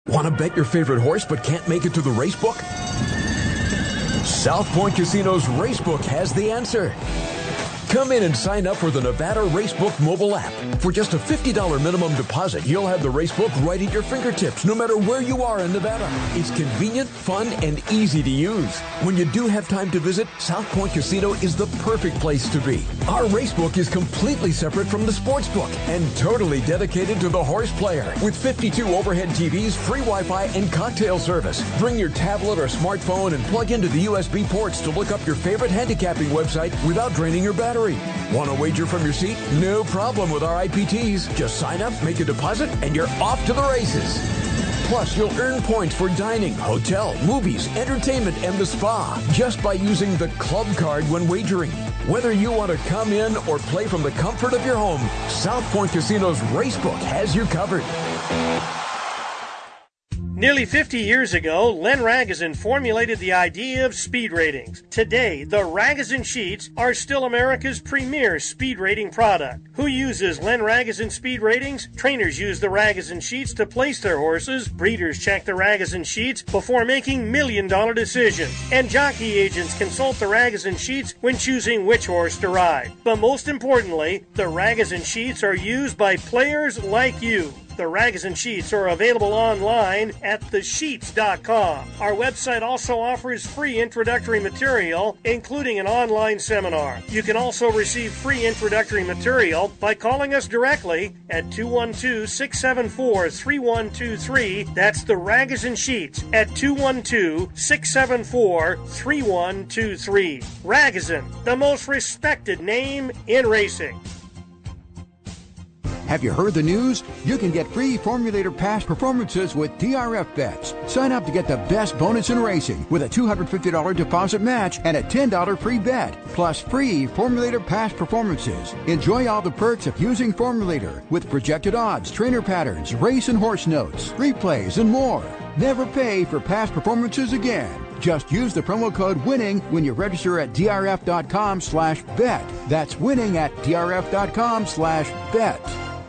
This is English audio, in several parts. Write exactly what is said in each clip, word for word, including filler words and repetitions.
Want to bet your favorite horse but can't make it to the racebook? South Point Casino's Racebook has the answer. Come in and sign up for the Nevada Racebook mobile app. For just a fifty dollars minimum deposit, you'll have the Racebook right at your fingertips, no matter where you are in Nevada. It's convenient, fun, and easy to use. When you do have time to visit, South Point Casino is the perfect place to be. Our Racebook is completely separate from the Sportsbook and totally dedicated to the horse player. With fifty-two overhead T Vs, free Wi-Fi, and cocktail service. Bring your tablet or smartphone and plug into the U S B ports to look up your favorite handicapping website without draining your battery. Want to wager from your seat? No problem with our I P Ts. Just sign up, make a deposit, and you're off to the races. Plus, you'll earn points for dining, hotel, movies, entertainment, and the spa just by using the club card when wagering. Whether you want to come in or play from the comfort of your home, South Point Casino's Racebook has you covered. Nearly fifty years ago, Len Ragozin formulated the idea of speed ratings. Today, the Ragozin sheets are still America's premier speed rating product. Who uses Len Ragozin speed ratings? Trainers use the Ragozin sheets to place their horses. Breeders check the Ragozin sheets before making million-dollar decisions. And jockey agents consult the Ragozin sheets when choosing which horse to ride. But most importantly, the Ragozin sheets are used by players like you. The Ragozin sheets are available online at the sheets dot com. Our website also offers free introductory material, including an online seminar. You can also receive free introductory material by calling us directly at two one two, six seven four, three one two three. That's the Ragozin sheets at two one two, six seven four, three one two three. Ragozin, the most respected name in racing. Have you heard the news? You can get free Formulator Past Performances with D R F bets. Sign up to get the best bonus in racing with a two hundred fifty dollars deposit match and a ten dollars free bet, plus free Formulator Past Performances. Enjoy all the perks of using Formulator with projected odds, trainer patterns, race and horse notes, replays, and more. Never pay for past performances again. Just use the promo code WINNING when you register at drf.com slash bet. That's winning at drf.com slash bet.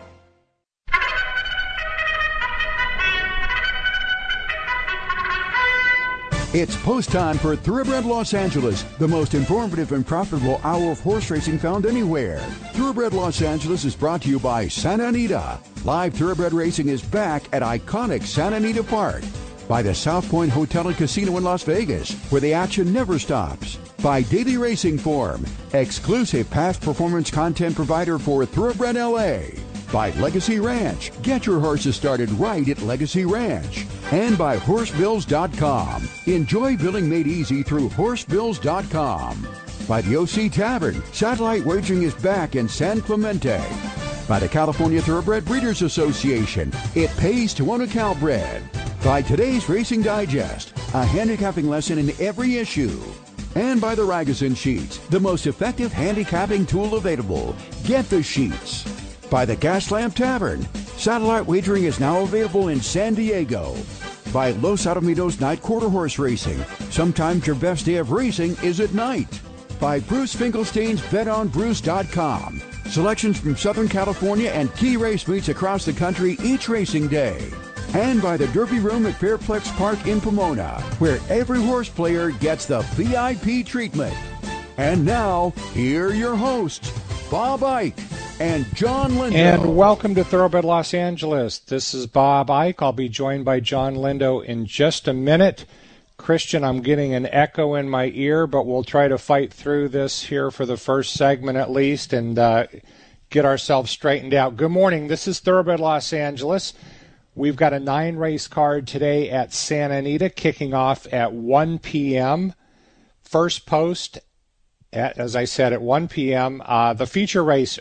It's post time for Thoroughbred Los Angeles, the most informative and profitable hour of horse racing found anywhere. Thoroughbred Los Angeles is brought to you by Santa Anita. Live Thoroughbred racing is back at iconic Santa Anita Park. By the South Point Hotel and Casino in Las Vegas, where the action never stops. By Daily Racing Form, exclusive past performance content provider for Thoroughbred L A. By Legacy Ranch. Get your horses started right at Legacy Ranch. And by horse bills dot com. Enjoy billing made easy through horse bills dot com. By the O C Tavern. Satellite wagering is back in San Clemente. By the California Thoroughbred Breeders Association. It pays to own a Calbred. By Today's Racing Digest. A handicapping lesson in every issue. And by the Ragozin Sheets. The most effective handicapping tool available. Get the sheets. By the Gaslamp Tavern. Satellite wagering is now available in San Diego. By Los Alamitos Night Quarter Horse Racing. Sometimes your best day of racing is at night. By Bruce Finkelstein's bet on bruce dot com. Selections from Southern California and key race meets across the country each racing day. And by the Derby Room at Fairplex Park in Pomona, where every horse player gets the V I P treatment. And now, here are your hosts, Bob Ike and John Lindo. And welcome to Thoroughbred Los Angeles. This is Bob Ike. I'll be joined by John Lindo in just a minute. Christian, I'm getting an echo in my ear, but we'll try to fight through this here for the first segment at least and uh, get ourselves straightened out. Good morning. This is Thoroughbred Los Angeles. We've got a nine-race card today at Santa Anita, kicking off at one p.m. First post, at, as I said, at one p.m. Uh, the feature race,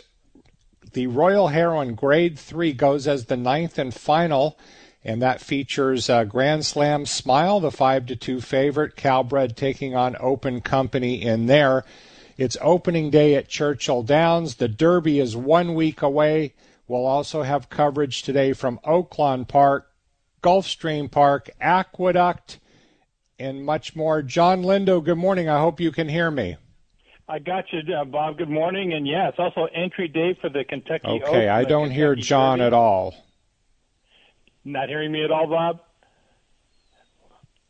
the Royal Heroine Grade three, goes as the ninth and final, and that features uh, Grand Slam Smile, the five to two favorite, Calbred taking on Open Company in there. It's opening day at Churchill Downs. The Derby is one week away. We'll also have coverage today from Oaklawn Park, Gulfstream Park, Aqueduct, and much more. John Lindo, good morning. I hope you can hear me. I got you, uh, Bob. Good morning. And, yeah, it's also entry day for the Kentucky Oaks. Okay, I don't hear John Derby. at all. Not hearing me at all, Bob?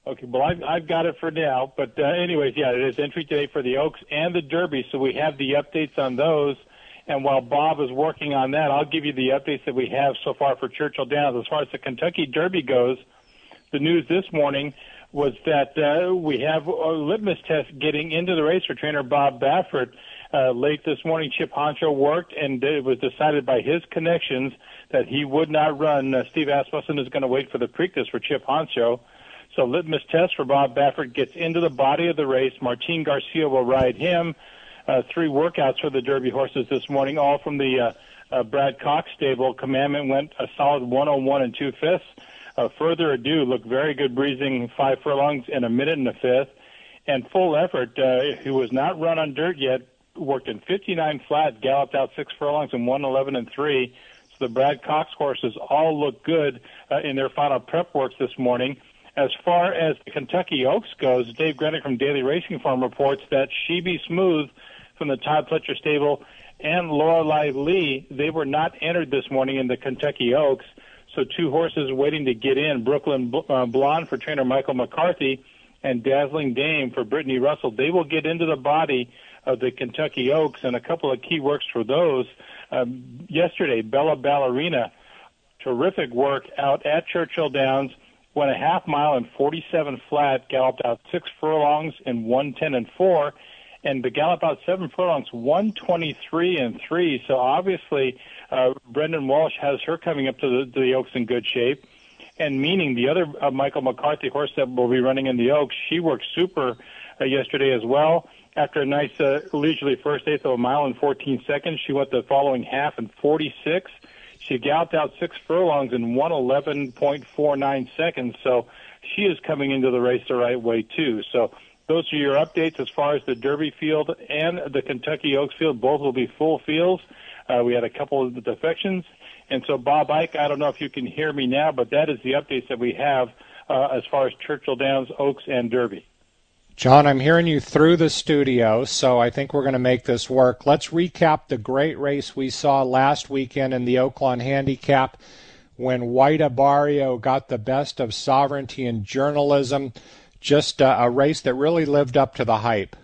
Okay, well, I've, I've got it for now. But uh, anyways, yeah, it is entry today for the Oaks and the Derby, so we have the updates on those. And while Bob is working on that, I'll give you the updates that we have so far for Churchill Downs. As far as the Kentucky Derby goes, the news this morning was that uh, we have a litmus test getting into the race for trainer Bob Baffert. Uh, late this morning, Chip Honcho worked, and it was decided by his connections that he would not run. Uh, Steve Asmussen is going to wait for the Preakness for Chip Honcho. So litmus test for Bob Baffert gets into the body of the race. Martin Garcia will ride him. Uh, three workouts for the Derby horses this morning, all from the uh, uh, Brad Cox stable. Commandment went a solid one oh one and two-fifths. Uh, Further Ado looked very good, breezing five furlongs in a minute and a fifth. And Full Effort, uh, who was not run on dirt yet, worked in fifty-nine flat, galloped out six furlongs in one eleven and three. So the Brad Cox horses all look good uh, in their final prep works this morning. As far as the Kentucky Oaks goes, Dave Grenick from Daily Racing Farm reports that She Be Smooth from the Todd Pletcher stable and Lorelei Lee, they were not entered this morning in the Kentucky Oaks. So two horses waiting to get in, Brooklyn uh, Blonde for trainer Michael McCarthy and Dazzling Dame for Brittany Russell. They will get into the body of the Kentucky Oaks, and a couple of key works for those. Um, yesterday, Bella Ballerina, terrific work out at Churchill Downs, went a half mile in forty-seven flat, galloped out six furlongs in one ten and four, and the gallop out seven furlongs, one twenty-three and three. So obviously, uh, Brendan Walsh has her coming up to the, to the Oaks in good shape. And meaning the other uh, Michael McCarthy horse that will be running in the Oaks, she worked super uh, yesterday as well. After a nice uh, leisurely first eighth of a mile in fourteen seconds, she went the following half in forty-six. She galloped out six furlongs in one eleven point four nine seconds, so she is coming into the race the right way, too. So those are your updates as far as the Derby field and the Kentucky Oaks field. Both will be full fields. Uh, we had a couple of defections. And so, Bob Ike, I don't know if you can hear me now, but that is the updates that we have uh, as far as Churchill Downs, Oaks, and Derby. John, I'm hearing you through the studio, so I think we're going to make this work. Let's recap the great race we saw last weekend in the Oaklawn Handicap when White Barrio got the best of Sovereignty and Journalism. Just a, a race that really lived up to the hype.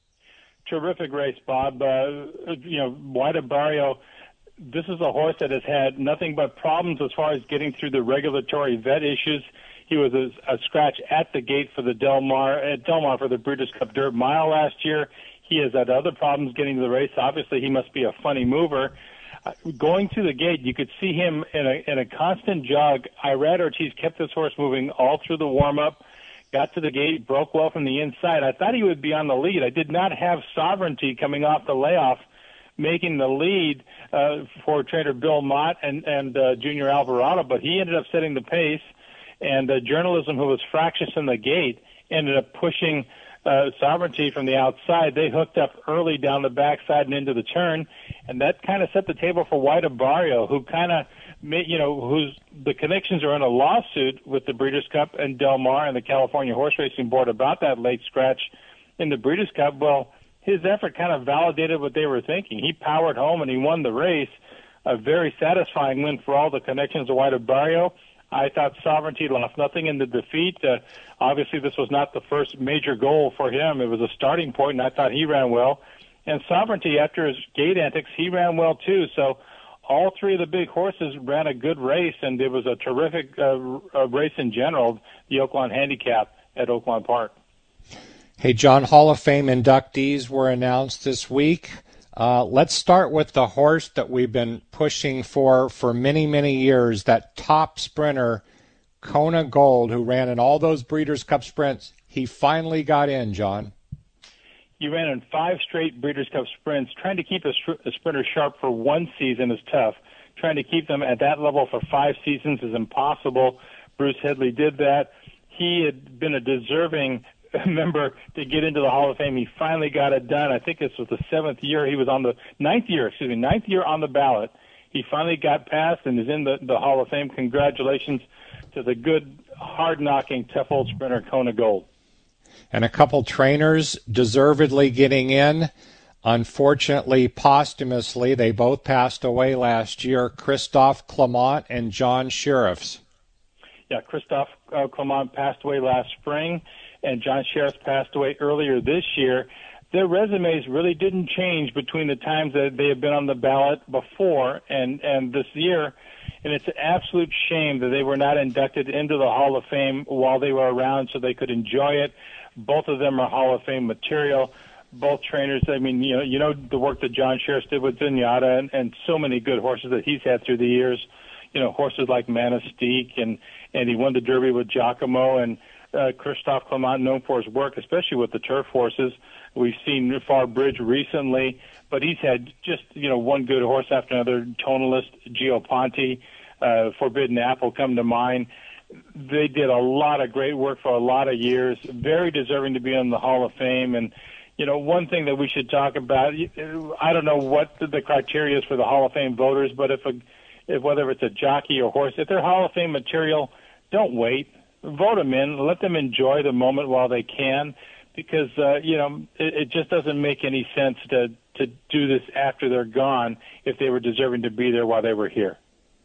Terrific race, Bob. Uh, you know, White Barrio, this is a horse that has had nothing but problems as far as getting through the regulatory vet issues. He was a, a scratch at the gate for the Del Mar, at Del Mar for the Breeders' Cup Dirt Mile last year. He has had other problems getting to the race. Obviously, he must be a funny mover. Uh, going through the gate, you could see him in a, in a constant jog. Irad Ortiz kept this horse moving all through the warm-up, got to the gate, broke well from the inside. I thought he would be on the lead. I did not have Sovereignty coming off the layoff, making the lead uh, for trainer Bill Mott and, and uh, Junior Alvarado, but he ended up setting the pace. And uh, Journalism, who was fractious in the gate, ended up pushing uh, Sovereignty from the outside. They hooked up early down the backside and into the turn, and that kind of set the table for White Barrio, who kind of, you know, whose the connections are in a lawsuit with the Breeders' Cup and Del Mar and the California Horse Racing Board about that late scratch in the Breeders' Cup. Well, his effort kind of validated what they were thinking. He powered home and he won the race. A very satisfying win for all the connections of White Barrio. I thought Sovereignty lost nothing in the defeat. Uh, obviously, this was not the first major goal for him. It was a starting point, and I thought he ran well. And Sovereignty, after his gate antics, he ran well, too. So all three of the big horses ran a good race, and it was a terrific uh, race in general, the Oaklawn Handicap at Oaklawn Park. Hey, John, Hall of Fame inductees were announced this week. Uh, let's start with the horse that we've been pushing for for many, many years, that top sprinter, Kona Gold, who ran in all those Breeders' Cup sprints. He finally got in, John. He ran in five straight Breeders' Cup sprints. Trying to keep a, a sprinter sharp for one season is tough. Trying to keep them at that level for five seasons is impossible. Bruce Headley did that. He had been a deserving member to get into the Hall of Fame. He finally got it done. I think this was the seventh year he was on the ninth year, excuse me, ninth year on the ballot. He finally got passed and is in the, the Hall of Fame. Congratulations to the good, hard-knocking, tough old sprinter, Kona Gold. And a couple trainers deservedly getting in. Unfortunately, posthumously, they both passed away last year, Christophe Clement and John Sheriffs. Yeah, Christophe uh, Clement passed away last spring, and John Sheriff passed away earlier this year. Their resumes really didn't change between the times that they have been on the ballot before and, and this year. And it's an absolute shame that they were not inducted into the Hall of Fame while they were around so they could enjoy it. Both of them are Hall of Fame material. Both trainers, I mean, you know, you know the work that John Sheriff did with Zenyatta and, and so many good horses that he's had through the years. You know, horses like Manastique, and, and he won the Derby with Giacomo, and uh, Christophe Clement, known for his work, especially with the turf horses. We've seen Far Bridge recently, but he's had just, you know, one good horse after another. Tonalist, Gio Ponte, uh, Forbidden Apple come to mind. They did a lot of great work for a lot of years, very deserving to be in the Hall of Fame. And, you know, one thing that we should talk about, I don't know what the criteria is for the Hall of Fame voters, but if, a, if whether it's a jockey or horse, if they're Hall of Fame material, don't wait. Vote them in. Let them enjoy the moment while they can. Because, uh, you know, it, it just doesn't make any sense to, to do this after they're gone if they were deserving to be there while they were here.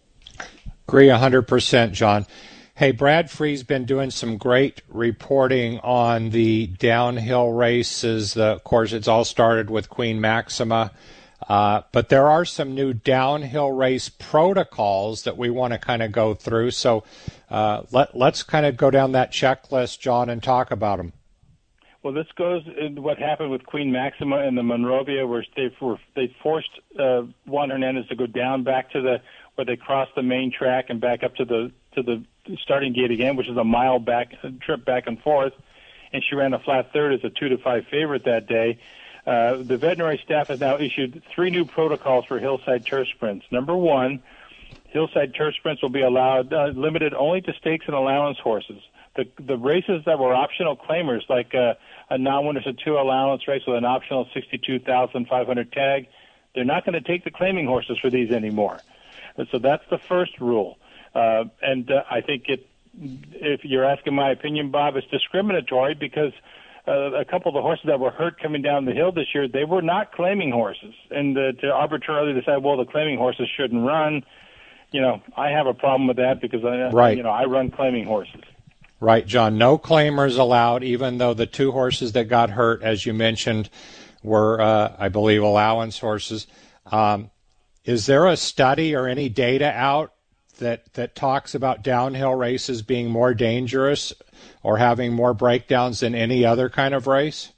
Agree one hundred percent, John. Hey, Brad Free's been doing some great reporting on the downhill races. The, of course, it's all started with Queen Maxima. Uh, but there are some new downhill race protocols that we want to kind of go through. So uh, let, let's kind of go down that checklist, John, and talk about them. Well, this goes in what happened with Queen Maxima and the Monrovia, where they were they forced uh, Juan Hernandez to go down back to the where they crossed the main track and back up to the to the starting gate again, which is a mile back trip back and forth. And she ran a flat third as a two to five favorite that day. Uh, the veterinary staff has now issued three new protocols for hillside turf sprints. Number one, hillside turf sprints will be allowed uh, limited only to stakes and allowance horses. The, the races that were optional claimers, like uh, a non-winners of two allowance race with an optional sixty-two thousand five hundred tag, they're not going to take the claiming horses for these anymore. And so that's the first rule. Uh, and uh, I think it, if you're asking my opinion, Bob, it's discriminatory because uh, a couple of the horses that were hurt coming down the hill this year, they were not claiming horses. And uh, to arbitrarily decide, well, the claiming horses shouldn't run, you know, I have a problem with that because I, right. you know, I run claiming horses. Right, John. No claimers allowed, even though the two horses that got hurt, as you mentioned, were, uh, I believe, allowance horses. Um, is there a study or any data out that, that talks about downhill races being more dangerous or having more breakdowns than any other kind of race?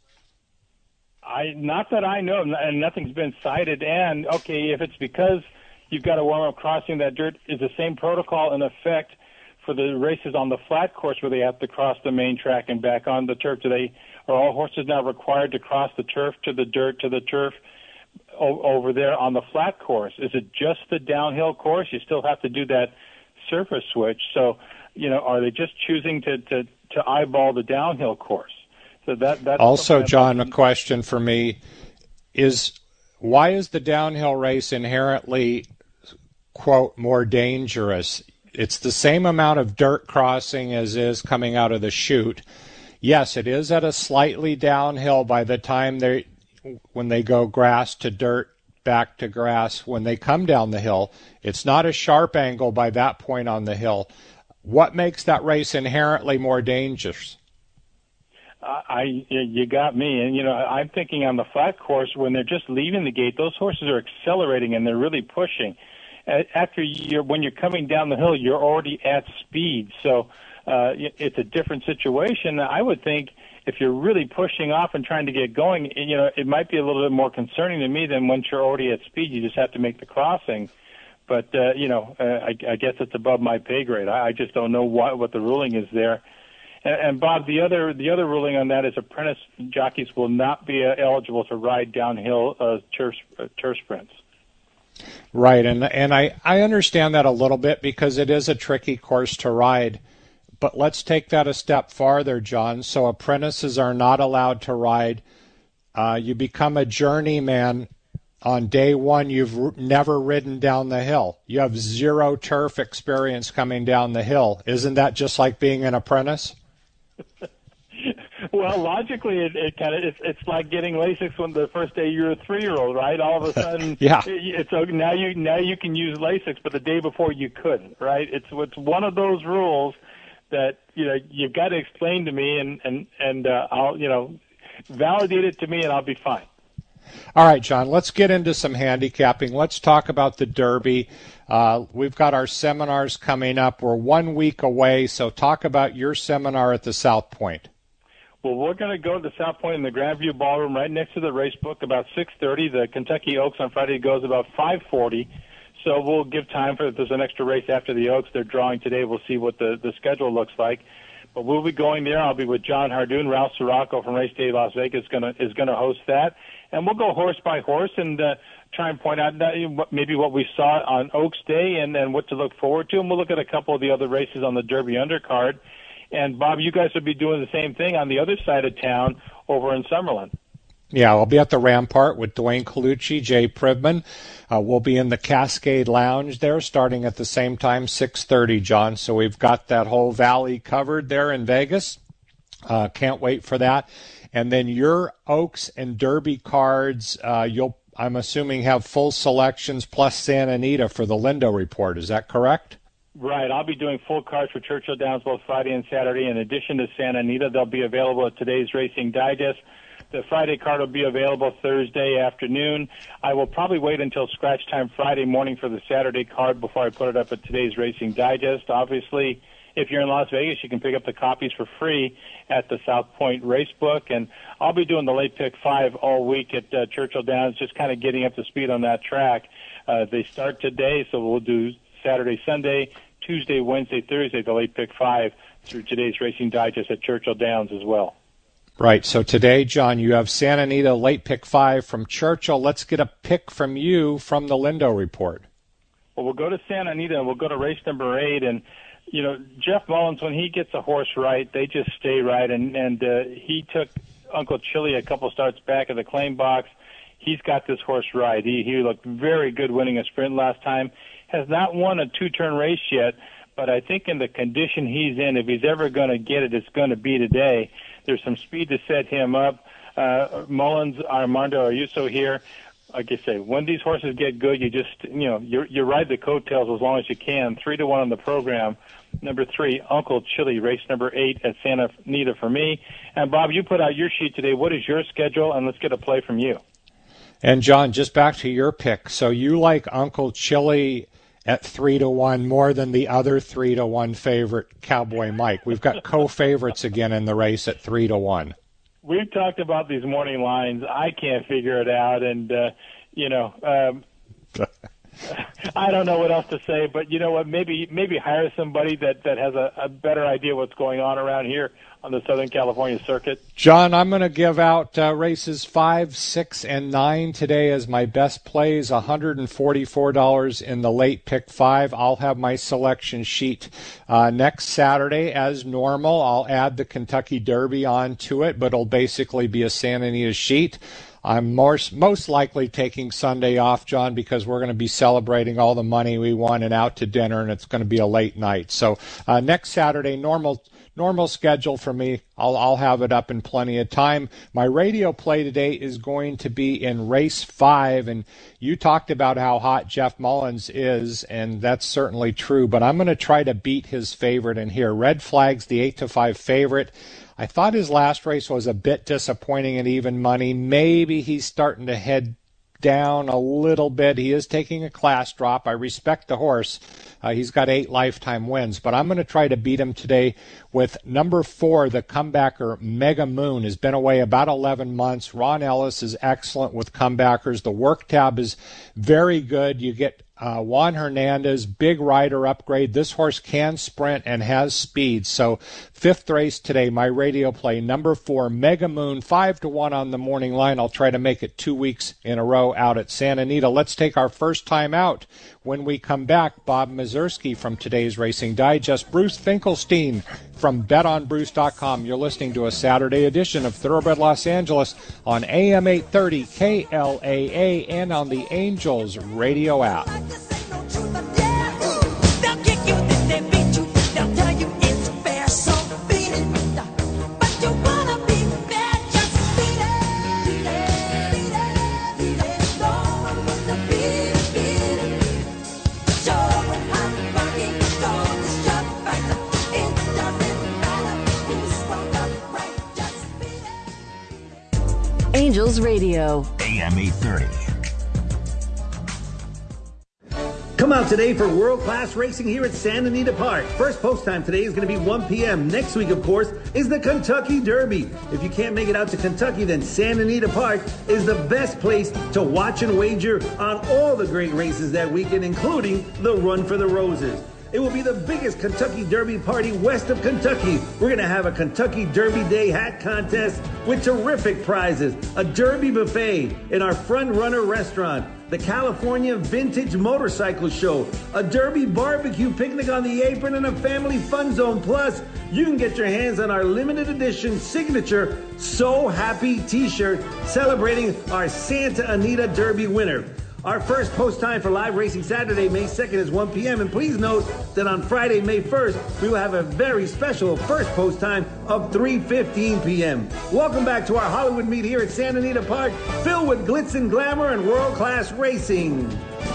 I not that I know, and nothing's been cited. And, okay, if it's because you've got a warm-up crossing, that dirt is the same protocol in effect for the races on the flat course where they have to cross the main track and back on the turf. Do they, are all horses now required to cross the turf to the dirt to the turf o- over there on the flat course? Is it just the downhill course? You still have to do that surface switch. So, you know, are they just choosing to, to, to eyeball the downhill course? So that that's also, John, a question for me is, why is the downhill race inherently, quote, more dangerous? It's the same amount of dirt crossing as is coming out of the chute. Yes, it is at a slightly downhill by the time they, when they go grass to dirt, back to grass, when they come down the hill. It's not a sharp angle by that point on the hill. What makes that race inherently more dangerous? I, you got me. And, you know, I'm thinking on the flat course, when they're just leaving the gate, those horses are accelerating and they're really pushing. After you're, when you're coming down the hill, you're already at speed. So uh, it's a different situation. I would think if you're really pushing off and trying to get going, you know, it might be a little bit more concerning to me than once you're already at speed. You just have to make the crossing. But, uh, you know, uh, I, I guess it's above my pay grade. I, I just don't know what, what the ruling is there. And, and Bob, the other the other ruling on that is apprentice jockeys will not be uh, eligible to ride downhill uh, turf, uh, turf sprints. Right, and and I, I understand that a little bit because it is a tricky course to ride. But let's take that a step farther, John. So apprentices are not allowed to ride. Uh, you become a journeyman on day one. You've r- never ridden down the hill. You have zero turf experience coming down the hill. Isn't that just like being an apprentice? Well, logically, it, it kind of it's, it's like getting LASIX when the first day you're a three-year-old, right? All of a sudden, yeah. It, it's now you now you can use LASIX, but the day before you couldn't, right? It's it's one of those rules that, you know, you've got to explain to me, and, and, and uh, I'll, you know, validate it to me, and I'll be fine. All right, John, let's get into some handicapping. Let's talk about the Derby. Uh, we've got our seminars coming up. We're one week away, so talk about your seminar at the South Point. Well, we're going to go to the South Point in the Grandview Ballroom right next to the race book about six thirty. The Kentucky Oaks on Friday goes about five forty. So we'll give time for if there's an extra race after the Oaks. They're drawing today. We'll see what the, the schedule looks like. But we'll be going there. I'll be with John Hardoon. Ralph Sirocco from Race Day Las Vegas is going to is going to host that. And we'll go horse by horse and uh, try and point out that, maybe what we saw on Oaks Day and, and what to look forward to. And we'll look at a couple of the other races on the Derby undercard. And, Bob, you guys will be doing the same thing on the other side of town over in Summerlin. Yeah, I'll be at the Rampart with Dwayne Colucci, Jay Privman. Uh, we'll be in the Cascade Lounge there starting at the same time, six thirty, John. So we've got that whole valley covered there in Vegas. Uh, can't wait for that. And then your Oaks and Derby cards, uh, you'll, I'm assuming, have full selections plus Santa Anita for the Lindo Report. Is that correct? Right. I'll be doing full cards for Churchill Downs both Friday and Saturday. In addition to Santa Anita, they'll be available at today's Racing Digest. The Friday card will be available Thursday afternoon. I will probably wait until scratch time Friday morning for the Saturday card before I put it up at today's Racing Digest. Obviously, if you're in Las Vegas, you can pick up the copies for free at the South Point Racebook. And I'll be doing the late pick five all week at uh, Churchill Downs, just kind of getting up to speed on that track. Uh, they start today, so we'll do Saturday, Sunday, Tuesday, Wednesday, Thursday, the late pick five through today's Racing Digest at Churchill Downs as well. Right. So today, John, you have Santa Anita late pick five from Churchill. Let's get a pick from you from the Lindo Report. Well, we'll go to Santa Anita and we'll go to race number eight. And, you know, Jeff Mullins, when he gets a horse right, they just stay right. And, and uh, he took Uncle Chili a couple starts back at the claim box. He's got this horse right. He, he looked very good winning a sprint last time. Has not won a two-turn race yet, but I think in the condition he's in, if he's ever going to get it, it's going to be today. There's some speed to set him up. Uh, Mullins, Armando Ayuso here. Like I say, when these horses get good, you just, you know, you you ride the coattails as long as you can. Three to one on the program. Number three, Uncle Chili, race number eight at Santa Anita for me. And Bob, you put out your sheet today. What is your schedule? And let's get a play from you. And John, just back to your pick. So you like Uncle Chili at three to one more than the other three to one favorite, Cowboy Mike. We've got co-favorites again in the race at three to one. We've talked about these morning lines. I can't figure it out, and uh, you know, um, I don't know what else to say. But you know what? Maybe maybe hire somebody that that has a, a better idea what's going on around here on the Southern California circuit. John, I'm going to give out uh, races five, six, and nine today as my best plays. one hundred forty-four dollars in the late pick five. I'll have my selection sheet uh, next Saturday as normal. I'll add the Kentucky Derby onto it, but it'll basically be a Santa Anita sheet. I'm more, most likely taking Sunday off, John, because we're going to be celebrating all the money we won and out to dinner, and it's going to be a late night. So uh, next Saturday, normal normal schedule for me. I'll, I'll have it up in plenty of time. My radio play today is going to be in race five, and you talked about how hot Jeff Mullins is, and that's certainly true, but I'm going to try to beat his favorite in here. Red Flag's the eight to five favorite. I thought his last race was a bit disappointing at even money. Maybe he's starting to head down a little bit. He is taking a class drop. I respect the horse. Uh, he's got eight lifetime wins, but I'm going to try to beat him today with number four, the comebacker Mega Moon. Has been away about eleven months. Ron Ellis is excellent with comebackers. The work tab is very good. You get Uh, Juan Hernandez, big rider upgrade. This horse can sprint and has speed. So fifth race today, my radio play, number four, Mega Moon, five to one on the morning line. I'll try to make it two weeks in a row out at Santa Anita. Let's take our first time out. When we come back, Bob Mazursky from today's Racing Digest, Bruce Finkelstein from bet on bruce dot com. You're listening to a Saturday edition of Thoroughbred Los Angeles on A M eight thirty K L A A and on the Angels radio app. Doesn't Angels Radio. A M eight thirty. Come out today for world-class racing here at Santa Anita Park. First post time today is going to be one p.m. Next week, of course, is the Kentucky Derby. If you can't make it out to Kentucky, then Santa Anita Park is the best place to watch and wager on all the great races that weekend, including the Run for the Roses. It will be the biggest Kentucky Derby party west of Kentucky. We're going to have a Kentucky Derby Day hat contest with terrific prizes, a Derby buffet in our Front Runner restaurant, the California Vintage Motorcycle Show, a Derby barbecue picnic on the apron, and a family fun zone. Plus, you can get your hands on our limited edition signature So Happy t-shirt celebrating our Santa Anita Derby winner. Our first post time for live racing Saturday, May second is one p.m. And please note that on Friday, May first, we will have a very special first post time of three fifteen p.m. Welcome back to our Hollywood meet here at Santa Anita Park, filled with glitz and glamour and world-class racing.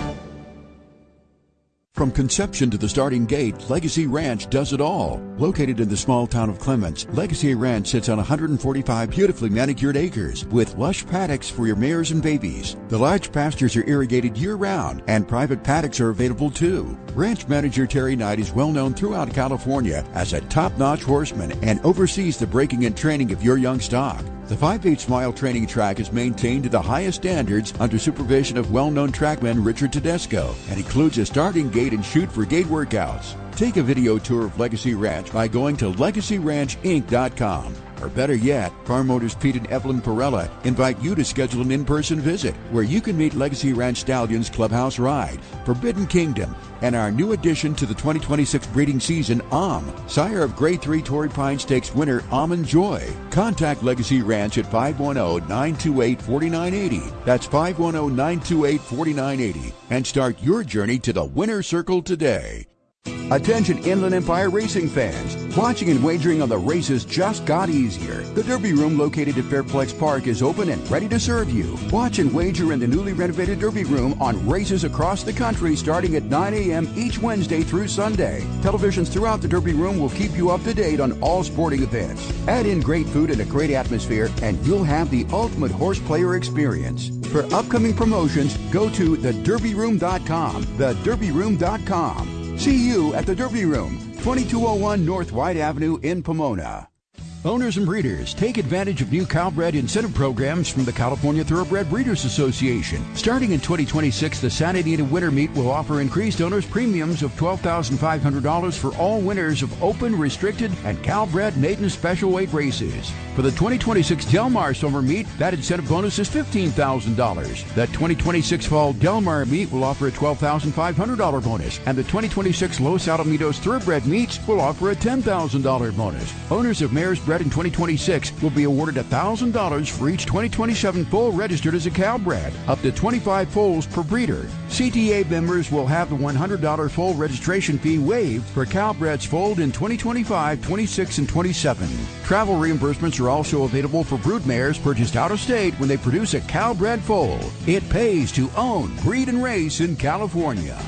From conception to the starting gate, Legacy Ranch does it all. Located in the small town of Clements, Legacy Ranch sits on one hundred forty-five beautifully manicured acres with lush paddocks for your mares and babies. The large pastures are irrigated year-round, and private paddocks are available too. Ranch manager Terry Knight is well known throughout California as a top-notch horseman and oversees the breaking and training of your young stock. The five eighths mile training track is maintained to the highest standards under supervision of well-known trackman Richard Tedesco and includes a starting gate and shoot for gate workouts. Take a video tour of Legacy Ranch by going to legacy ranch inc dot com. Or better yet, Farm Motors Pete and Evelyn Perella invite you to schedule an in-person visit where you can meet Legacy Ranch Stallions Clubhouse Ride, Forbidden Kingdom, and our new addition to the twenty twenty-six breeding season, Om, sire of Grade three Torrey Pine Stakes winner Almond Joy. Contact Legacy Ranch at five one zero, nine two eight, four nine eight zero. That's five one zero, nine two eight, four nine eight zero. And start your journey to the winner's circle today. Attention Inland Empire racing fans. Watching and wagering on the races just got easier. The Derby Room located at Fairplex Park is open and ready to serve you. Watch and wager in the newly renovated Derby Room on races across the country starting at nine a.m. each Wednesday through Sunday. Televisions throughout the Derby Room will keep you up to date on all sporting events. Add in great food and a great atmosphere and you'll have the ultimate horse player experience. For upcoming promotions, go to the derby room dot com. the derby room dot com. See you at the Derby Room, twenty-two oh one North White Avenue in Pomona. Owners and breeders, take advantage of new Calbred incentive programs from the California Thoroughbred Breeders Association. Starting in twenty twenty-six, the Santa Anita Winter Meet will offer increased owners' premiums of twelve thousand five hundred dollars for all winners of open, restricted, and Calbred maiden special weight races. For the twenty twenty-six Del Mar Summer Meet, that incentive bonus is fifteen thousand dollars. The twenty twenty-six Fall Del Mar Meet will offer a twelve thousand five hundred dollars bonus, and the twenty twenty-six Los Alamitos Thoroughbred Meets will offer a ten thousand dollars bonus. Owners of mares bred in twenty twenty-six will be awarded one thousand dollars for each twenty twenty-seven foal registered as a Calbred, up to twenty-five foals per breeder. C T A members will have the one hundred dollars foal registration fee waived for Calbreds foaled in twenty twenty-five, twenty-six, and twenty-seven. Travel reimbursements are also available for brood mares purchased out of state when they produce a Calbred foal. It pays to own, breed, and race in California.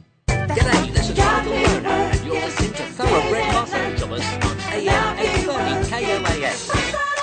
G'day, this is Michael Werner, and you're listening to Thoroughbred Los Angeles on A M eight thirty K L A S.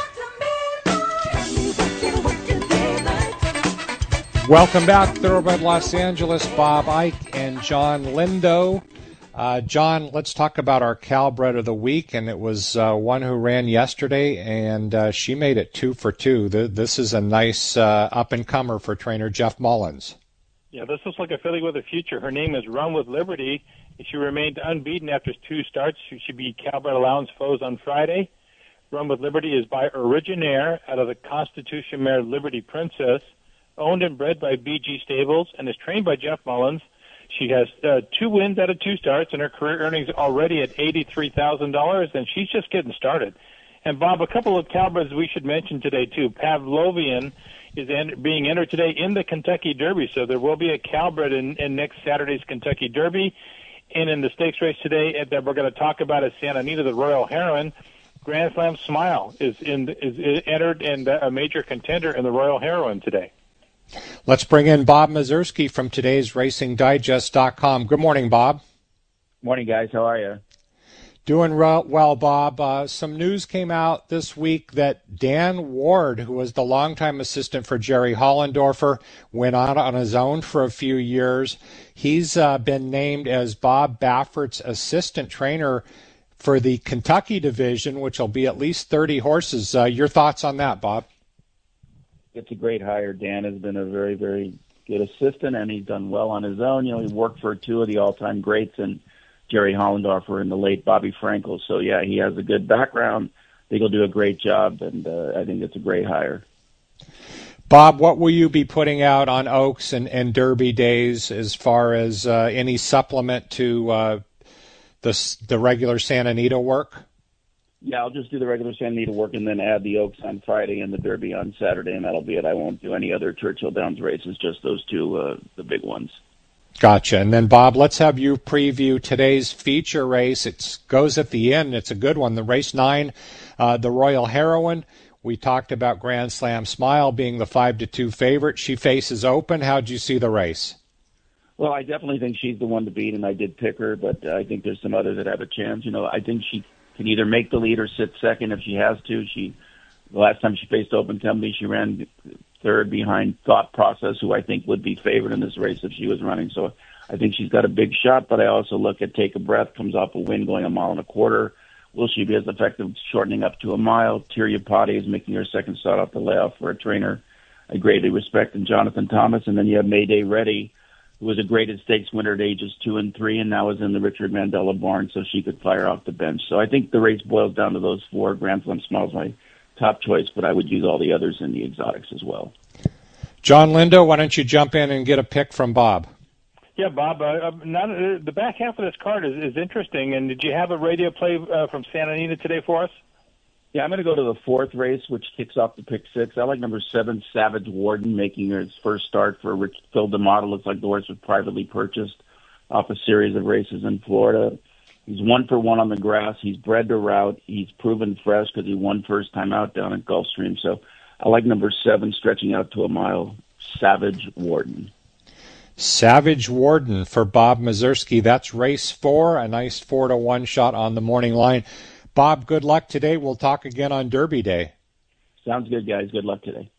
Welcome back, Thoroughbred Los Angeles. Bob Ike and John Lindo. Uh, John, let's talk about our Calbred of the week, and it was uh, one who ran yesterday, and uh, she made it two for two. This is a nice uh, up-and-comer for trainer Jeff Mullins. Yeah, this looks like a filly with a future. Her name is Run with Liberty. She remained unbeaten after two starts. She beat Calbred Allowance foes on Friday. Run with Liberty is by Originaire out of the Constitution mare Liberty Princess, owned and bred by B G Stables, and is trained by Jeff Mullins. She has uh, two wins out of two starts, and her career earnings already at eighty-three thousand dollars, and she's just getting started. And, Bob, a couple of Calbreds we should mention today, too. Pavlovian is en- being entered today in the Kentucky Derby, so there will be a Calbred in, in next Saturday's Kentucky Derby. And in the stakes race today that we're going to talk about is Santa Anita, the Royal Heroine. Grand Slam Smile is, in, is, is entered and a major contender in the Royal Heroine today. Let's bring in Bob Mazursky from today's Racing Digest dot com. Good morning, Bob. Morning, guys. How are you? Doing well, Bob. Uh, some news came out this week that Dan Ward, who was the longtime assistant for Jerry Hollendorfer, went out on his own for a few years. He's uh, been named as Bob Baffert's assistant trainer for the Kentucky division, which will be at least thirty horses. Uh, your thoughts on that, Bob? It's a great hire. Dan has been a very, very good assistant, and he's done well on his own. You know, he worked for two of the all-time greats, and Jerry Hollendorfer and the late Bobby Frankel. So, yeah, he has a good background. I think he'll do a great job, and uh, I think it's a great hire. Bob, what will you be putting out on Oaks and, and Derby days as far as uh, any supplement to uh, the, the regular Santa Anita work? Yeah, I'll just do the regular Santa Anita work and then add the Oaks on Friday and the Derby on Saturday, and that'll be it. I won't do any other Churchill Downs races, just those two, uh, the big ones. Gotcha. And then, Bob, let's have you preview today's feature race. It goes at the end. It's a good one. The race nine, uh, the Royal Heroine. We talked about Grand Slam Smile being the five to two favorite. She faces Open. How'd you see the race? Well, I definitely think she's the one to beat, and I did pick her, but I think there's some others that have a chance. You know, I think she can either make the lead or sit second if she has to. She, the last time she faced Open Company, she ran third behind Thought Process, who I think would be favored in this race if she was running. So I think she's got a big shot, but I also look at Take a Breath, comes off a win going a mile and a quarter. Will she be as effective shortening up to a mile? Tirupati is making her second start off the layoff for a trainer I greatly respect in Jonathan Thomas. And then you have Mayday Ready, who was a graded stakes winner at ages two and three and now is in the Richard Mandela barn, so she could fire off the bench. So I think the race boils down to those four. Grand Slam Smile's my top choice, but I would use all the others in the exotics as well. John Lindo, why don't you jump in and get a pick from Bob? Yeah, Bob, uh, not, uh, the back half of this card is, is interesting. And did you have a radio play uh, from Santa Anita today for us? Yeah, I'm going to go to the fourth race, which kicks off the pick six. I like number seven, Savage Warden, making his first start for Rich Phil D'Amato. Looks like the horse was privately purchased off a series of races in Florida. He's one for one on the grass. He's bred to route. He's proven fresh because he won first time out down at Gulfstream. So I like number seven, stretching out to a mile, Savage Warden. Savage Warden for Bob Mazursky. That's race four, a nice four to one shot on the morning line. Bob, good luck today. We'll talk again on Derby Day. Sounds good, guys. Good luck today.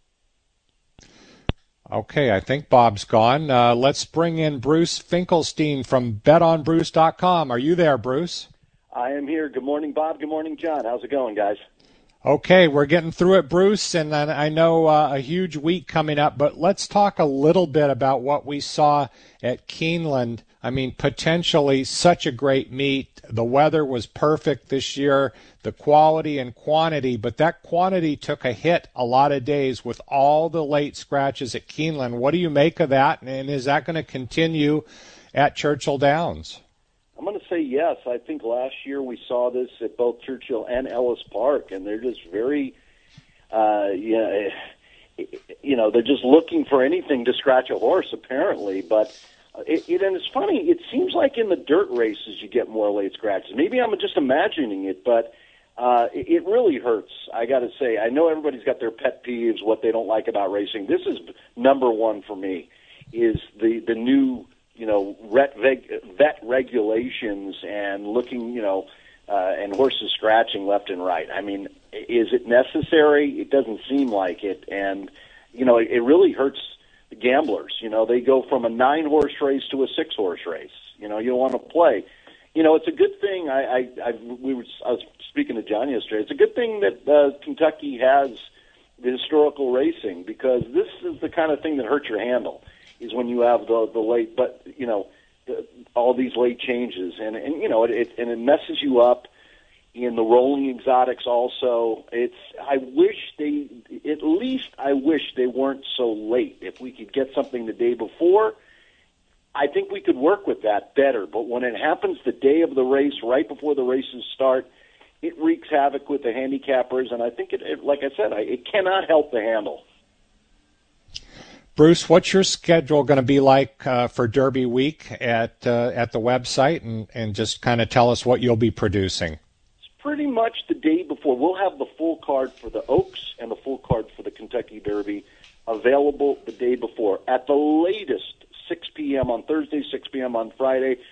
Okay, I think Bob's gone. Uh, let's bring in Bruce Finkelstein from bet on bruce dot com. Are you there, Bruce? I am here. Good morning, Bob. Good morning, John. How's it going, guys? Okay, we're getting through it, Bruce, and I know uh, a huge week coming up, but let's talk a little bit about what we saw at Keeneland. I mean, potentially such a great meet. The weather was perfect this year, the quality and quantity, but that quantity took a hit a lot of days with all the late scratches at Keeneland. What do you make of that, and is that going to continue at Churchill Downs? I'm going to say yes. I think last year we saw this at both Churchill and Ellis Park, and they're just very, uh, yeah, you know, they're just looking for anything to scratch a horse, apparently. But it, it and it's funny. It seems like in the dirt races you get more late scratches. Maybe I'm just imagining it, but uh, it, it really hurts. I got to say, I know everybody's got their pet peeves, what they don't like about racing. This is number one for me. Is the the new. You know, vet, vet regulations and looking, you know, uh, and horses scratching left and right. I mean, is it necessary? It doesn't seem like it. And, you know, it, it really hurts the gamblers. You know, they go from a nine-horse race to a six-horse race. You know, you don't want to play. You know, it's a good thing. I, I, I, we were, I was speaking to John yesterday. It's a good thing that uh, Kentucky has the historical racing, because this is the kind of thing that hurts your handle. Is when you have the the late, but you know, the, all these late changes, and and you know, it, it and it messes you up in the rolling exotics. Also, it's I wish they at least I wish they weren't so late. If we could get something the day before, I think we could work with that better. But when it happens the day of the race, right before the races start, it wreaks havoc with the handicappers, and I think it, it like I said, I, it cannot help the handle. Bruce, what's your schedule going to be like uh, for Derby Week at uh, at the website, and, and just kind of tell us what you'll be producing? It's pretty much the day before. We'll have the full card for the Oaks and the full card for the Kentucky Derby available the day before. At the latest, six p.m. on Thursday, six p.m. on Friday,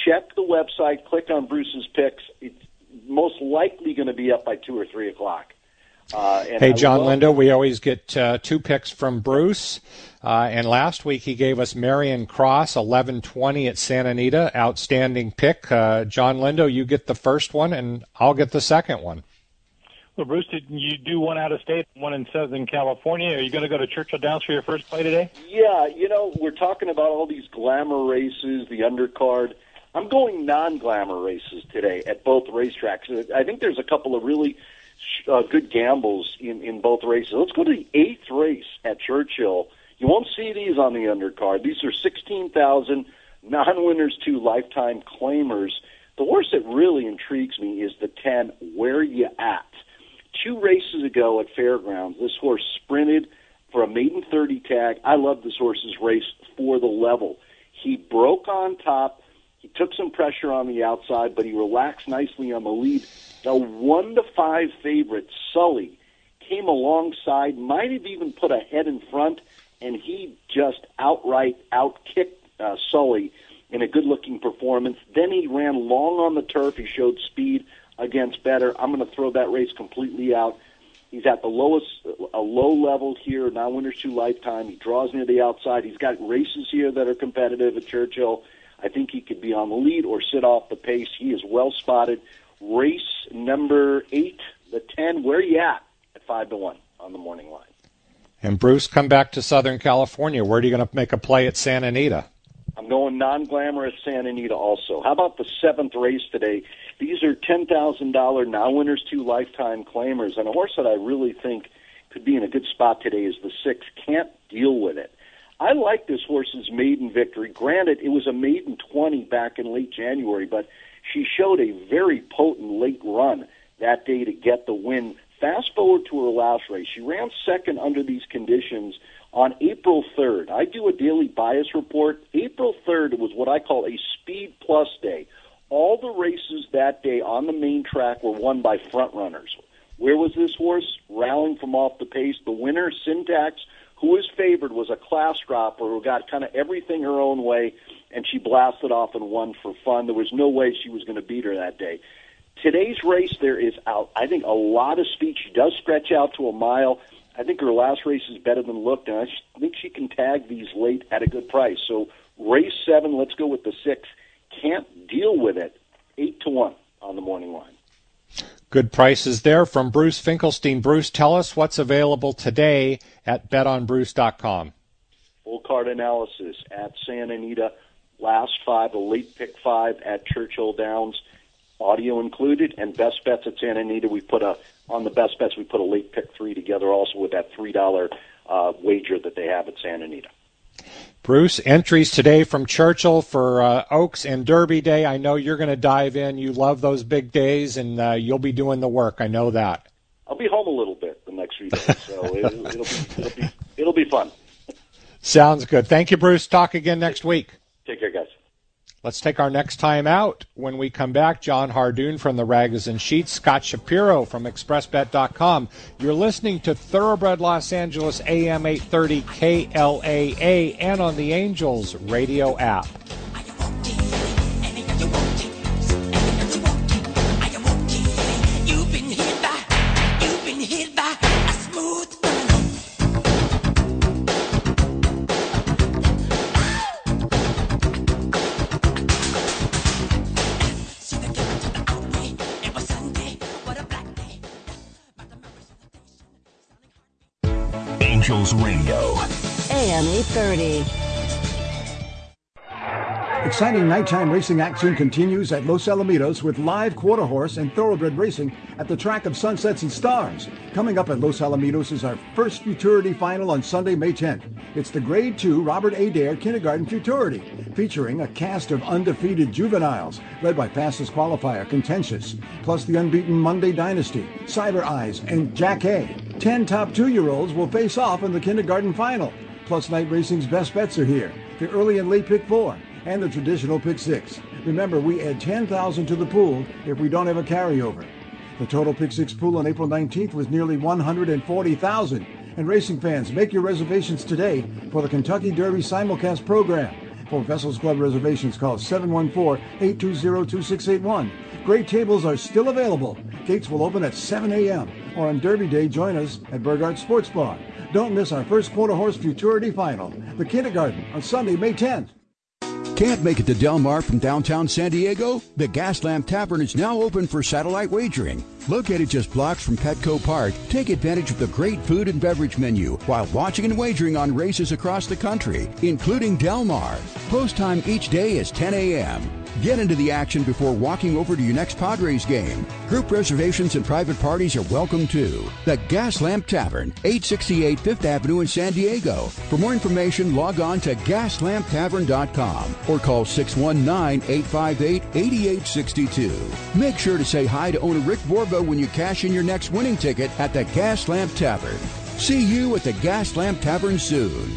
check the website, click on Bruce's picks. It's most likely going to be up by two or three o'clock. Uh, and hey, I John love- Lindo, we always get uh, two picks from Bruce. Uh, and last week he gave us Marion Cross, eleven twenty at Santa Anita. Outstanding pick. Uh, John Lindo, you get the first one, and I'll get the second one. Well, Bruce, did you do one out of state, one in Southern California? Are you going to go to Churchill Downs for your first play today? Yeah, you know, we're talking about all these glamour races, the undercard. I'm going non-glamour races today at both racetracks. I think there's a couple of really uh, good gambles in, in both races. Let's go to the eighth race at Churchill. You won't see these on the undercard. These are sixteen thousand non-winners to lifetime claimers. The horse that really intrigues me is the ten, Where You At? Two races ago at Fairgrounds, this horse sprinted for a maiden thirty tag. I love this horse's race for the level. He broke on top. He took some pressure on the outside, but he relaxed nicely on the lead. The one to five favorite, Sully, came alongside, might have even put a head in front, and he just outright outkicked uh, Sully in a good-looking performance. Then he ran long on the turf. He showed speed against Better. I'm going to throw that race completely out. He's at the lowest, a low level here, now winners to lifetime. He draws near the outside. He's got races here that are competitive at Churchill. I think he could be on the lead or sit off the pace. He is well spotted. Race number eight, the ten, Where You At? At five to one on the morning line. And Bruce, come back to Southern California. Where are you going to make a play at Santa Anita? I'm going non-glamour at Santa Anita also. How about the seventh race today? These are ten thousand dollars now winners to lifetime claimers. And a horse that I really think could be in a good spot today is the six, Can't Deal With It. I like this horse's maiden victory. Granted, it was a maiden twenty back in late January, but she showed a very potent late run that day to get the win. Fast forward to her last race. She ran second under these conditions on April third. I do a daily bias report. April third was what I call a speed plus day. All the races that day on the main track were won by front runners. Where was this horse? Rallying from off the pace. The winner, Syntax, who was favored, was a class dropper who got kind of everything her own way, and she blasted off and won for fun. There was no way she was going to beat her that day. Today's race, there is, out, I think, a lot of speed. She does stretch out to a mile. I think her last race is better than looked, and I think she can tag these late at a good price. So race seven, let's go with the six. Can't Deal With It, eight to one on the morning line. Good prices there from Bruce Finkelstein. Bruce, tell us what's available today at bet on bruce dot com. Full card analysis at Santa Anita. Last five, a late pick five at Churchill Downs. Audio included, and best bets at Santa Anita. We put a on the best bets. We put a late pick three together, also with that three dollar uh, wager that they have at Santa Anita. Bruce, entries today from Churchill for uh, Oaks and Derby Day. I know you're going to dive in. You love those big days, and uh, you'll be doing the work. I know that. I'll be home a little bit the next few days, so it'll, it'll be it'll be it'll be fun. Sounds good. Thank you, Bruce. Talk again next week. Take care, guys. Let's take our next time out. When we come back, John Hardoon from the Rags and Sheets, Scott Shapiro from express bet dot com. You're listening to Thoroughbred Los Angeles, A M eight thirty K L A A, and on the Angels radio app. Angels Radio. A M eight thirty. Exciting nighttime racing action continues at Los Alamitos with live quarter horse and thoroughbred racing at the track of Sunsets and Stars. Coming up at Los Alamitos is our first Futurity final on Sunday, May tenth. It's the Grade two Robert Adair Kindergarten Futurity, featuring a cast of undefeated juveniles led by fastest qualifier Contentious, plus the unbeaten Monday Dynasty, Cyber Eyes, and Jack A. Ten top two-year-olds will face off in the kindergarten final. Plus night racing's best bets are here, the early and late pick four, and the traditional pick six. Remember, we add ten thousand to the pool if we don't have a carryover. The total pick six pool on April nineteenth was nearly one hundred forty thousand. And racing fans, make your reservations today for the Kentucky Derby simulcast program. For Vessels Club reservations, call seven one four, eight two zero, two six eight one. Great tables are still available. Gates will open at seven a.m. Or on Derby Day, join us at Burghardt Sports Bar. Don't miss our first quarter horse futurity final, the Kindergarten, on Sunday, May tenth. Can't make it to Del Mar from downtown San Diego? The Gaslamp Tavern is now open for satellite wagering. Located just blocks from Petco Park, take advantage of the great food and beverage menu while watching and wagering on races across the country, including Del Mar. Post time each day is ten a.m. Get into the action before walking over to your next Padres game. Group reservations and private parties are welcome too. The Gaslamp Tavern, eight sixty-eight Fifth Avenue in San Diego. For more information, log on to gas lamp tavern dot com or call six one nine, eight five eight, eight eight six two. Make sure to say hi to owner Rick Borba when you cash in your next winning ticket at the Gaslamp Tavern. See you at the Gaslamp Tavern soon.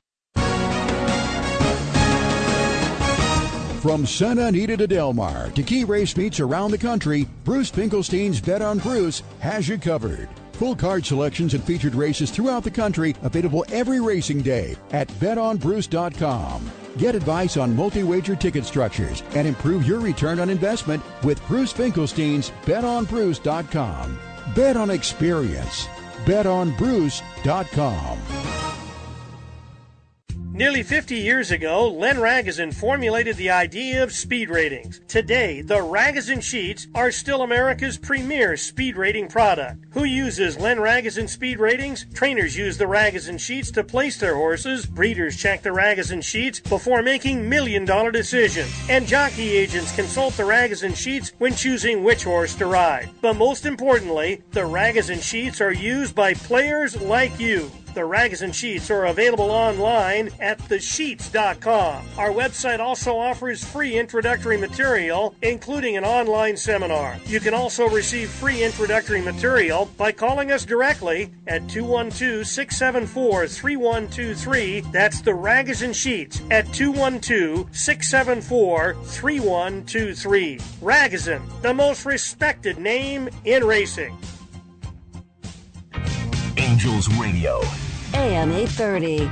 From Santa Anita to Del Mar to key race meets around the country, Bruce Finkelstein's Bet on Bruce has you covered. Full card selections and featured races throughout the country available every racing day at bet on bruce dot com. Get advice on multi-wager ticket structures and improve your return on investment with Bruce Finkelstein's bet on bruce dot com. Bet on experience. bet on bruce dot com. Nearly fifty years ago, Len Ragozin formulated the idea of speed ratings. Today, the Ragozin Sheets are still America's premier speed rating product. Who uses Len Ragozin speed ratings? Trainers use the Ragozin Sheets to place their horses. Breeders check the Ragozin Sheets before making million-dollar decisions. And jockey agents consult the Ragozin Sheets when choosing which horse to ride. But most importantly, the Ragozin Sheets are used by players like you. The Ragozin Sheets are available online at the sheets dot com. Our website also offers free introductory material, including an online seminar. You can also receive free introductory material by calling us directly at two one two, six seven four, three one two three. That's the Ragozin Sheets at two one two, six seven four, three one two three. Ragozin, the most respected name in racing. Angels Radio. A M eight thirty.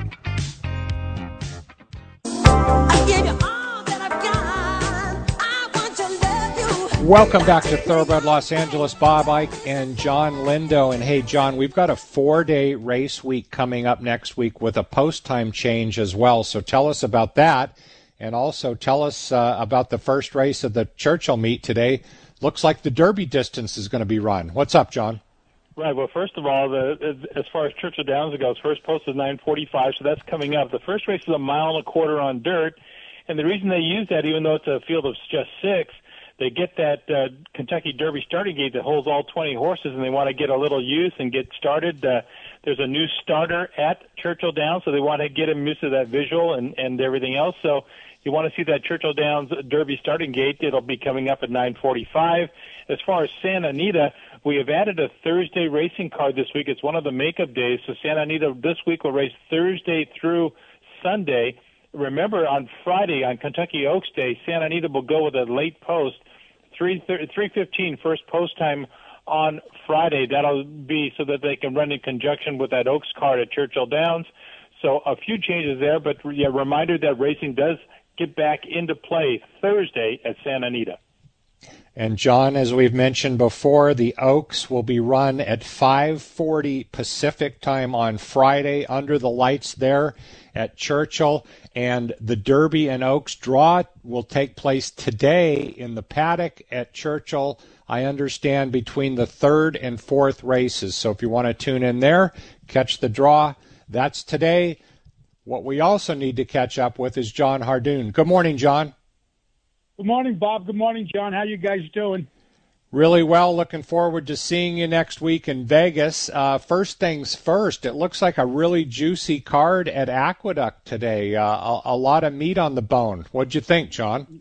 Welcome back to Thoroughbred Los Angeles. Bob Ike and John Lindo. And hey, John, we've got a four-day race week coming up next week with a post-time change as well. So tell us about that. And also tell us uh, about the first race of the Churchill meet today. Looks like the Derby distance is going to be run. What's up, John? Right. Well, first of all, the, as far as Churchill Downs goes, first post is nine forty-five, so that's coming up. The first race is a mile and a quarter on dirt, and the reason they use that, even though it's a field of just six, they get that uh, Kentucky Derby starting gate that holds all twenty horses, and they want to get a little youth and get started. Uh, there's a new starter at Churchill Downs, so they want to get him used to that visual and, and everything else. So you want to see that Churchill Downs Derby starting gate. It'll be coming up at nine forty-five. As far as Santa Anita, we have added a Thursday racing card this week. It's one of the makeup days. So Santa Anita this week will race Thursday through Sunday. Remember, on Friday, on Kentucky Oaks Day, Santa Anita will go with a late post, three fifteen first post time on Friday. That'll be so that they can run in conjunction with that Oaks card at Churchill Downs. So a few changes there, but yeah, reminder that racing does get back into play Thursday at Santa Anita. And John, as we've mentioned before, the Oaks will be run at five forty Pacific time on Friday under the lights there at Churchill. And the Derby and Oaks draw will take place today in the paddock at Churchill, I understand, between the third and fourth races. So if you want to tune in there, catch the draw, that's today. What we also need to catch up with is John Hardoon. Good morning, John. Good morning, Bob. Good morning, John. How you guys doing? Really well. Looking forward to seeing you next week in Vegas. Uh, first things first, it looks like a really juicy card at Aqueduct today. Uh, a, a lot of meat on the bone. What'd you think, John?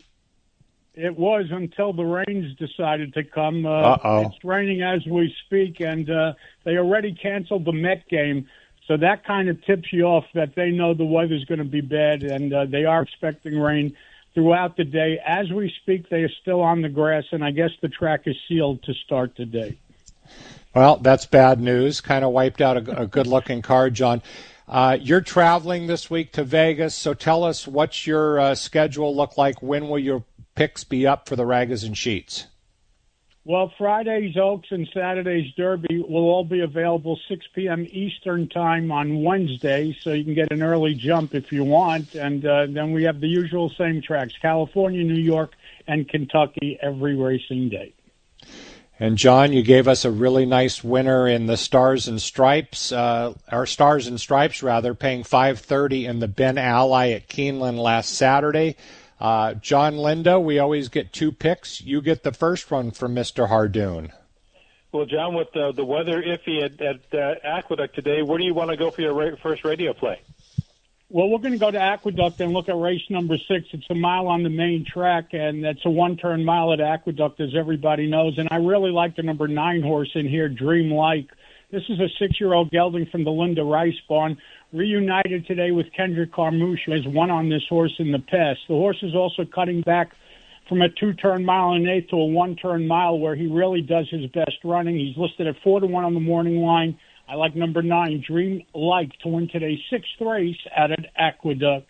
It was until the rains decided to come. Uh, Uh-oh. It's raining as we speak, and uh, they already canceled the Met game. So that kind of tips you off that they know the weather's going to be bad, and uh, they are expecting rain throughout the day. As we speak, they are still on the grass, and I guess the track is sealed to start today. Well, that's bad news. Kind of wiped out a, a good-looking card, John. Uh, you're traveling this week to Vegas, so tell us what's your uh, schedule look like. When will your picks be up for the Ragas and Sheets? Well, Friday's Oaks and Saturday's Derby will all be available six p.m. Eastern Time on Wednesday, so you can get an early jump if you want. And uh, then we have the usual same tracks, California, New York, and Kentucky every racing day. And, John, you gave us a really nice winner in the Stars and Stripes, uh, or Stars and Stripes, rather, paying five thirty in the Ben Ally at Keeneland last Saturday. Uh, John Lindo, we always get two picks. You get the first one from Mister Hardoon. Well, John, with uh, the weather iffy at, at uh, Aqueduct today, where do you want to go for your ra- first radio play? Well, we're going to go to Aqueduct and look at race number six. It's a mile on the main track, and it's a one-turn mile at Aqueduct, as everybody knows. And I really like the number nine horse in here, Dreamlike. This is a six-year-old gelding from the Linda Rice barn, reunited today with Kendrick Carmouche, who has won on this horse in the past. The horse is also cutting back from a two-turn mile and an eighth to a one-turn mile, where he really does his best running. He's listed at four to one on the morning line. I like number nine, Dream Like, to win today's sixth race out at Aqueduct.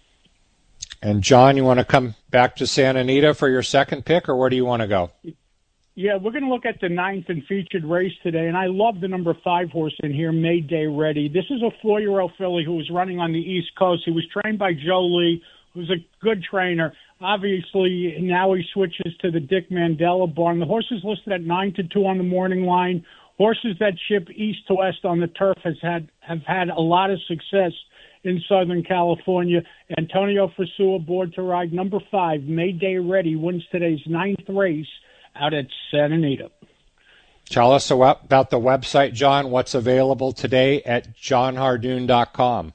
And, John, you want to come back to Santa Anita for your second pick, or where do you want to go? Yeah, we're going to look at the ninth and featured race today, and I love the number five horse in here, Mayday Ready. This is a four-year-old filly who was running on the East Coast. He was trained by Joe Lee, who's a good trainer. Obviously, now he switches to the Dick Mandela barn. The horse is listed at nine to two on the morning line. Horses that ship east to west on the turf has had have had a lot of success in Southern California. Antonio Frisua aboard to ride number five, Mayday Ready, wins today's ninth race out at Santa Anita. Tell us about the website, John. What's available today at john hardoon dot com?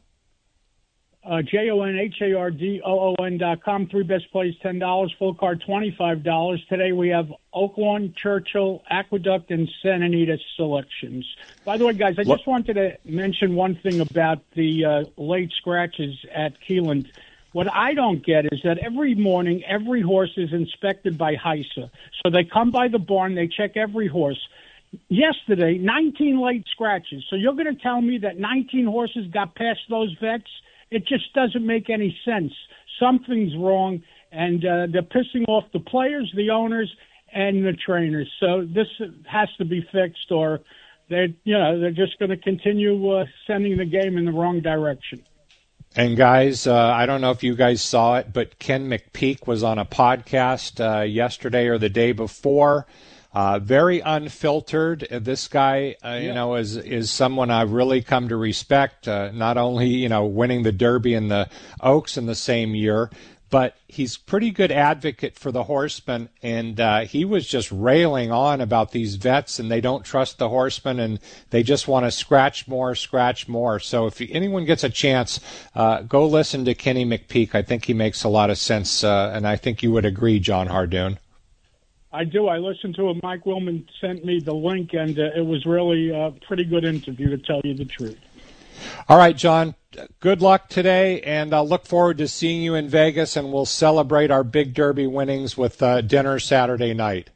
Uh, J O N H A R D O O N dot com. Three best plays, ten dollars. Full card, twenty-five dollars. Today we have Oaklawn, Churchill, Aqueduct, and Santa Anita selections. By the way, guys, I just wanted to mention one thing about the uh, late scratches at Keeneland. What I don't get is that every morning, every horse is inspected by H I S A. So they come by the barn, they check every horse. Yesterday, nineteen late scratches. So you're going to tell me that nineteen horses got past those vets? It just doesn't make any sense. Something's wrong, and uh, they're pissing off the players, the owners, and the trainers. So this has to be fixed, or they're, you know, they're just going to continue uh, sending the game in the wrong direction. And, guys, uh, I don't know if you guys saw it, but Ken McPeak was on a podcast uh, yesterday or the day before. Uh, very unfiltered. This guy, uh, yeah. you know, is is someone I've really come to respect. Uh, not only, you know, winning the Derby and the Oaks in the same year, but he's pretty good advocate for the horsemen. And uh, he was just railing on about these vets, and they don't trust the horsemen, and they just want to scratch more, scratch more. So if anyone gets a chance, uh, go listen to Kenny McPeak. I think he makes a lot of sense, uh, and I think you would agree, John Hardoon. I do. I listened to it. Mike Willman sent me the link, and uh, it was really a pretty good interview, to tell you the truth. All right, John, good luck today, and I'll look forward to seeing you in Vegas, and we'll celebrate our big Derby winnings with uh, dinner Saturday night.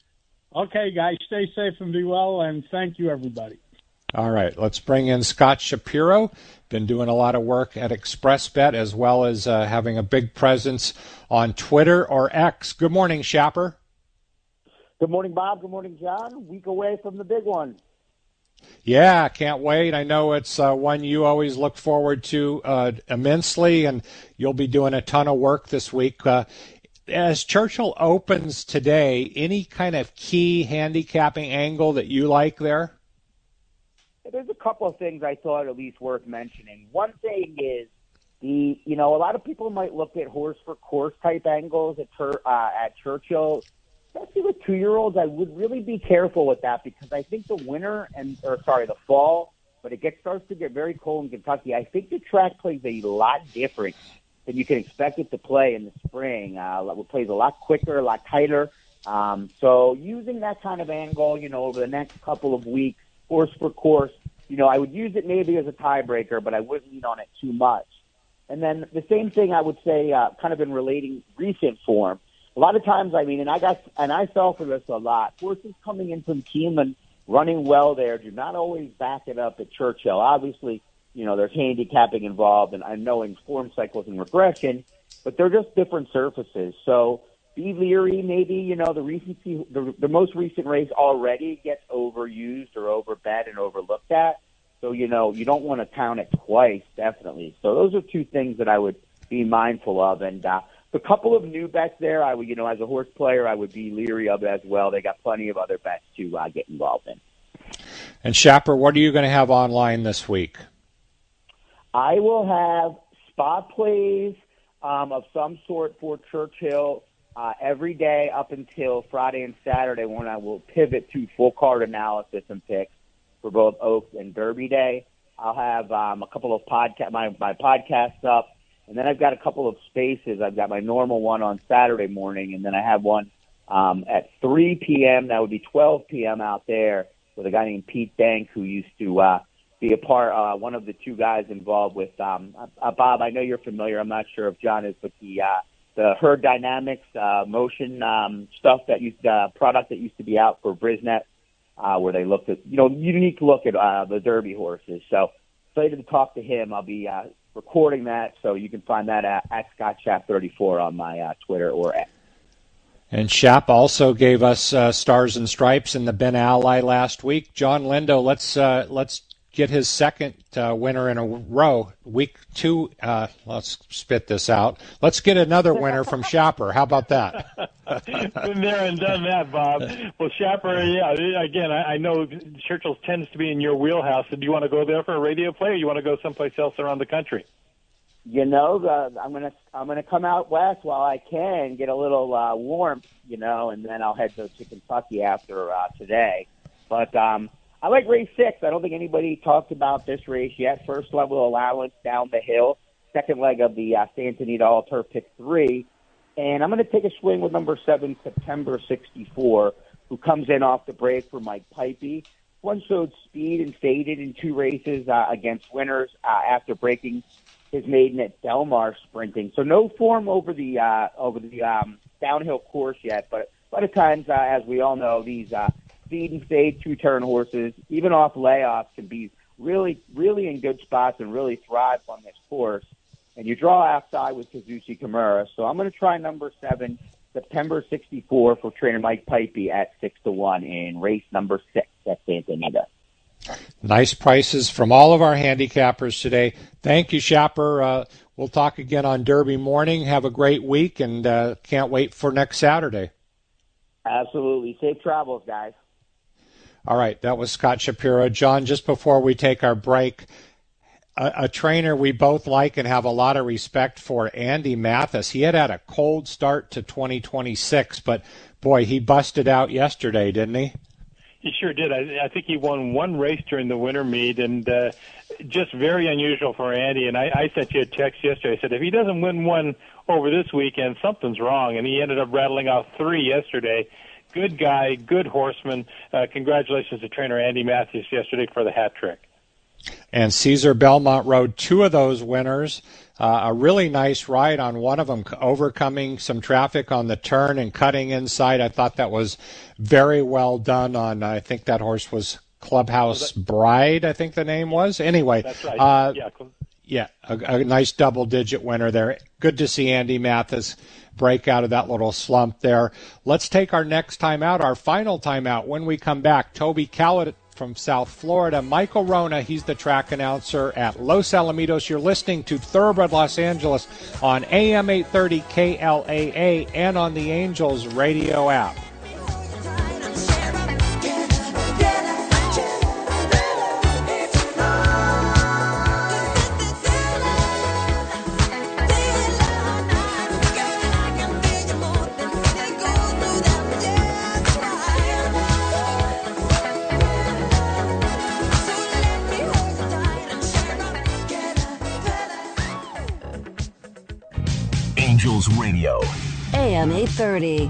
Okay, guys, stay safe and be well, and thank you, everybody. All right, let's bring in Scott Shapiro. Been doing a lot of work at ExpressBet, as well as uh, having a big presence on Twitter or X. Good morning, Shapper. Good morning, Bob. Good morning, John. Week away from the big one. Yeah, can't wait. I know it's uh, one you always look forward to uh, immensely, and you'll be doing a ton of work this week. Uh, as Churchill opens today, any kind of key handicapping angle that you like there? There's a couple of things I thought at least worth mentioning. One thing is the, you know, a lot of people might look at horse for course type angles at, uh, at Churchill. Especially with two-year-olds, I would really be careful with that, because I think the winter and, or sorry, the fall, but it gets starts to get very cold in Kentucky. I think the track plays a lot different than you can expect it to play in the spring. Uh, it plays a lot quicker, a lot tighter. Um, so using that kind of angle, you know, over the next couple of weeks, course for course, you know, I would use it maybe as a tiebreaker, but I wouldn't lean on it too much. And then the same thing I would say, uh, kind of in relating recent form. A lot of times, I mean, and I got, and I fell for this a lot. Horses coming in from Keeneland, running well there, do not always back it up at Churchill. Obviously, you know, there's handicapping involved, and I know in form cycles and regression, but they're just different surfaces. So be leery, maybe, you know, the recency, the, the most recent race already gets overused or overbet and overlooked at. So, you know, you don't want to count it twice, definitely. So those are two things that I would be mindful of. And uh, the couple of new bets there, I would, you know, as a horse player, I would be leery of as well. They got plenty of other bets to uh, get involved in. And Shapper, what are you going to have online this week? I will have spot plays um, of some sort for Churchill uh, every day up until Friday and Saturday, when I will pivot to full card analysis and picks for both Oaks and Derby Day. I'll have um, a couple of podcast my my podcasts up, and then I've got a couple of spaces. I've got my normal one on Saturday morning, and then I have one um, at three p.m. That would be twelve p.m. out there with a guy named Pete Dank, who used to uh, be a part, uh, one of the two guys involved with um, uh, Bob. I know you're familiar. I'm not sure if John is, but the uh, the herd dynamics uh, motion um, stuff that used uh, product that used to be out for Brisnet, uh, where they looked at, you know, unique look at uh, the Derby horses. So excited to talk to him. I'll be uh, recording that, so you can find that at, at Scott Shap thirty-four on my uh, Twitter or X. And Shap also gave us uh, Stars and Stripes in the Ben Ally last week. John Lindo, let's uh, let's get his second uh, winner in a row. Week two, uh, let's spit this out. Let's get another winner from Shapper. How about that? Been there and done that, Bob. Well, Shapper, yeah, again, I, I know Churchill tends to be in your wheelhouse. So do you want to go there for a radio play, or you want to go someplace else around the country? You know, the, I'm gonna I'm gonna come out west while I can, get a little uh, warmth, you know, and then I'll head to, to Kentucky after uh, today. But um, I like race six. I don't think anybody talked about this race yet. First level allowance down the hill, second leg of the uh, Santa Anita All Turf pick three, and I'm going to take a swing with number seven, September sixty-four, who comes in off the break for Mike Pipey. One showed speed and faded in two races uh, against winners uh, after breaking his maiden at Del Mar sprinting. So no form over the uh, over the um, downhill course yet, but a lot of times, uh, as we all know, these uh, speed and fade two-turn horses, even off layoffs, can be really, really in good spots and really thrive on this course. And you draw outside with Kazuchi Kimura. So I'm going to try number seven, September sixty-four, for trainer Mike Pipey at six to one in race number six at Santa Anita. Nice prices from all of our handicappers today. Thank you, Shapper. Uh, we'll talk again on Derby morning. Have a great week, and uh, can't wait for next Saturday. Absolutely. Safe travels, guys. All right, that was Scott Shapiro. John, just before we take our break, a, a trainer we both like and have a lot of respect for, Andy Mathis. He had had a cold start to twenty twenty-six, but, boy, he busted out yesterday, didn't he? He sure did. I, I think he won one race during the winter meet, and uh, just very unusual for Andy. And I, I sent you a text yesterday. I said, if he doesn't win one over this weekend, something's wrong. And he ended up rattling off three yesterday. Good guy, good horseman. Uh, congratulations to trainer Andy Matthews yesterday for the hat trick. And Caesar Belmont rode two of those winners. Uh, a really nice ride on one of them, overcoming some traffic on the turn and cutting inside. I thought that was very well done on, I think that horse was Clubhouse Bride, I think the name was. Anyway, That's right. uh, yeah, yeah a, a nice double-digit winner there. Good to see Andy Mathis break out of that little slump there. Let's take our next time out, our final time out. When we come back, Toby Callett from South Florida, Michael Rona, he's the track announcer at Los Alamitos. You're listening to Thoroughbred Los Angeles on A M eight thirty K L A A and on the Angels radio app. Angels Radio. A M eight thirty.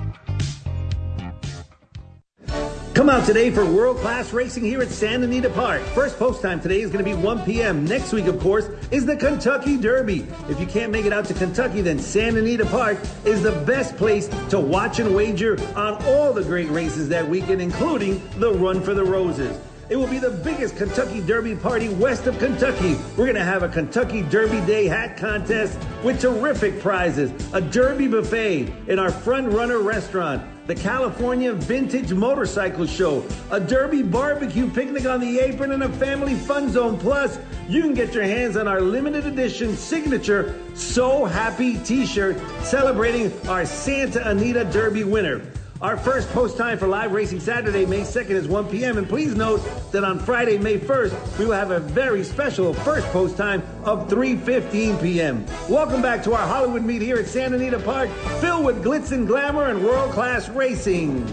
Come out today for world-class racing here at Santa Anita Park. First post time today is going to be one p.m. Next week, of course, is the Kentucky Derby. If you can't make it out to Kentucky, then Santa Anita Park is the best place to watch and wager on all the great races that weekend, including the Run for the Roses. It will be the biggest Kentucky Derby party west of Kentucky. We're going to have a Kentucky Derby Day hat contest with terrific prizes, a Derby buffet in our Front Runner restaurant, the California Vintage Motorcycle Show, a Derby barbecue picnic on the apron, and a family fun zone. Plus, you can get your hands on our limited edition signature So Happy t-shirt celebrating our Santa Anita Derby winner. Our first post time for live racing Saturday, May second is one p.m. And please note that on Friday, May first, we will have a very special first post time of three fifteen p.m. Welcome back to our Hollywood meet here at Santa Anita Park, filled with glitz and glamour and world-class racing.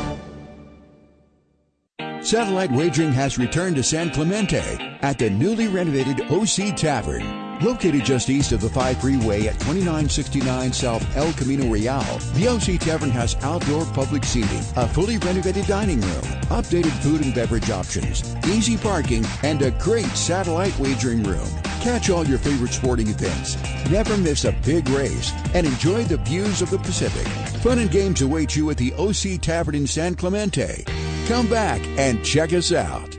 Satellite wagering has returned to San Clemente at the newly renovated O C Tavern. Located just east of the five freeway at twenty-nine sixty-nine South El Camino Real, the O C Tavern has outdoor public seating, a fully renovated dining room, updated food and beverage options, easy parking, and a great satellite wagering room. Catch all your favorite sporting events, never miss a big race, and enjoy the views of the Pacific. Fun and games await you at the O C Tavern in San Clemente. Come back and check us out.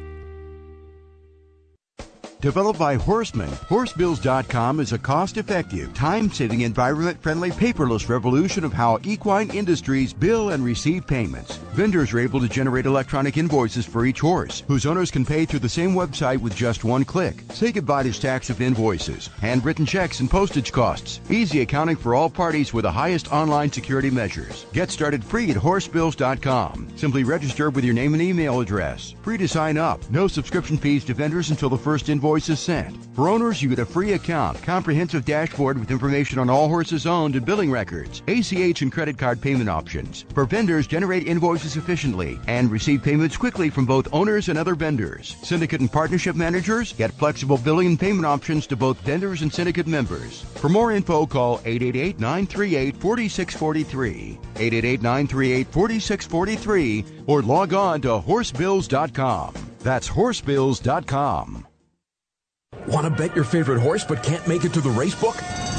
Developed by Horseman, horsebills dot com is a cost-effective, time-saving, environment-friendly, paperless revolution of how equine industries bill and receive payments. Vendors are able to generate electronic invoices for each horse, whose owners can pay through the same website with just one click. Say goodbye to stacks of invoices, handwritten checks, and postage costs. Easy accounting for all parties with the highest online security measures. Get started free at horsebills dot com. Simply register with your name and email address. Free to sign up. No subscription fees to vendors until the first invoice is sent. For owners, you get a free account, comprehensive dashboard with information on all horses owned and billing records, A C H and credit card payment options. For vendors, generate invoices efficiently and receive payments quickly from both owners and other vendors. Syndicate and partnership managers get flexible billing and payment options to both vendors and syndicate members. For more info, call eight eight eight, nine three eight, four six four three, eight eight eight, nine three eight, four six four three, or log on to horsebills dot com. That's horsebills dot com. Want to bet your favorite horse but can't make it to the racebook?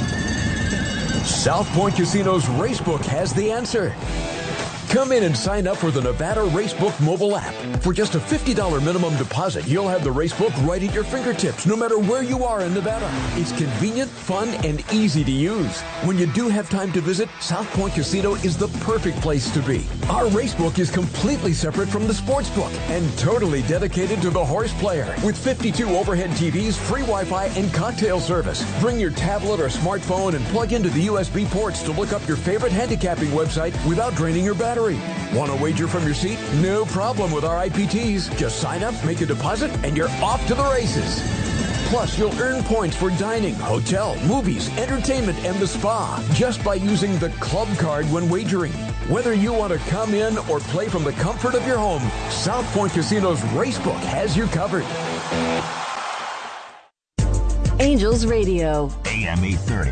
South Point Casino's Racebook has the answer. Come in and sign up for the Nevada Racebook mobile app. For just a fifty dollars minimum deposit, you'll have the Racebook right at your fingertips, no matter where you are in Nevada. It's convenient, fun, and easy to use. When you do have time to visit, South Point Casino is the perfect place to be. Our Racebook is completely separate from the sportsbook and totally dedicated to the horse player. With fifty-two overhead T Vs, free Wi-Fi, and cocktail service. Bring your tablet or smartphone and plug into the U S B ports to look up your favorite handicapping website without draining your battery. Want to wager from your seat? No problem with our I P Ts. Just sign up, make a deposit, and you're off to the races. Plus, you'll earn points for dining, hotel, movies, entertainment, and the spa just by using the club card when wagering. Whether you want to come in or play from the comfort of your home, South Point Casino's Racebook has you covered. Angels Radio. A M eight thirty.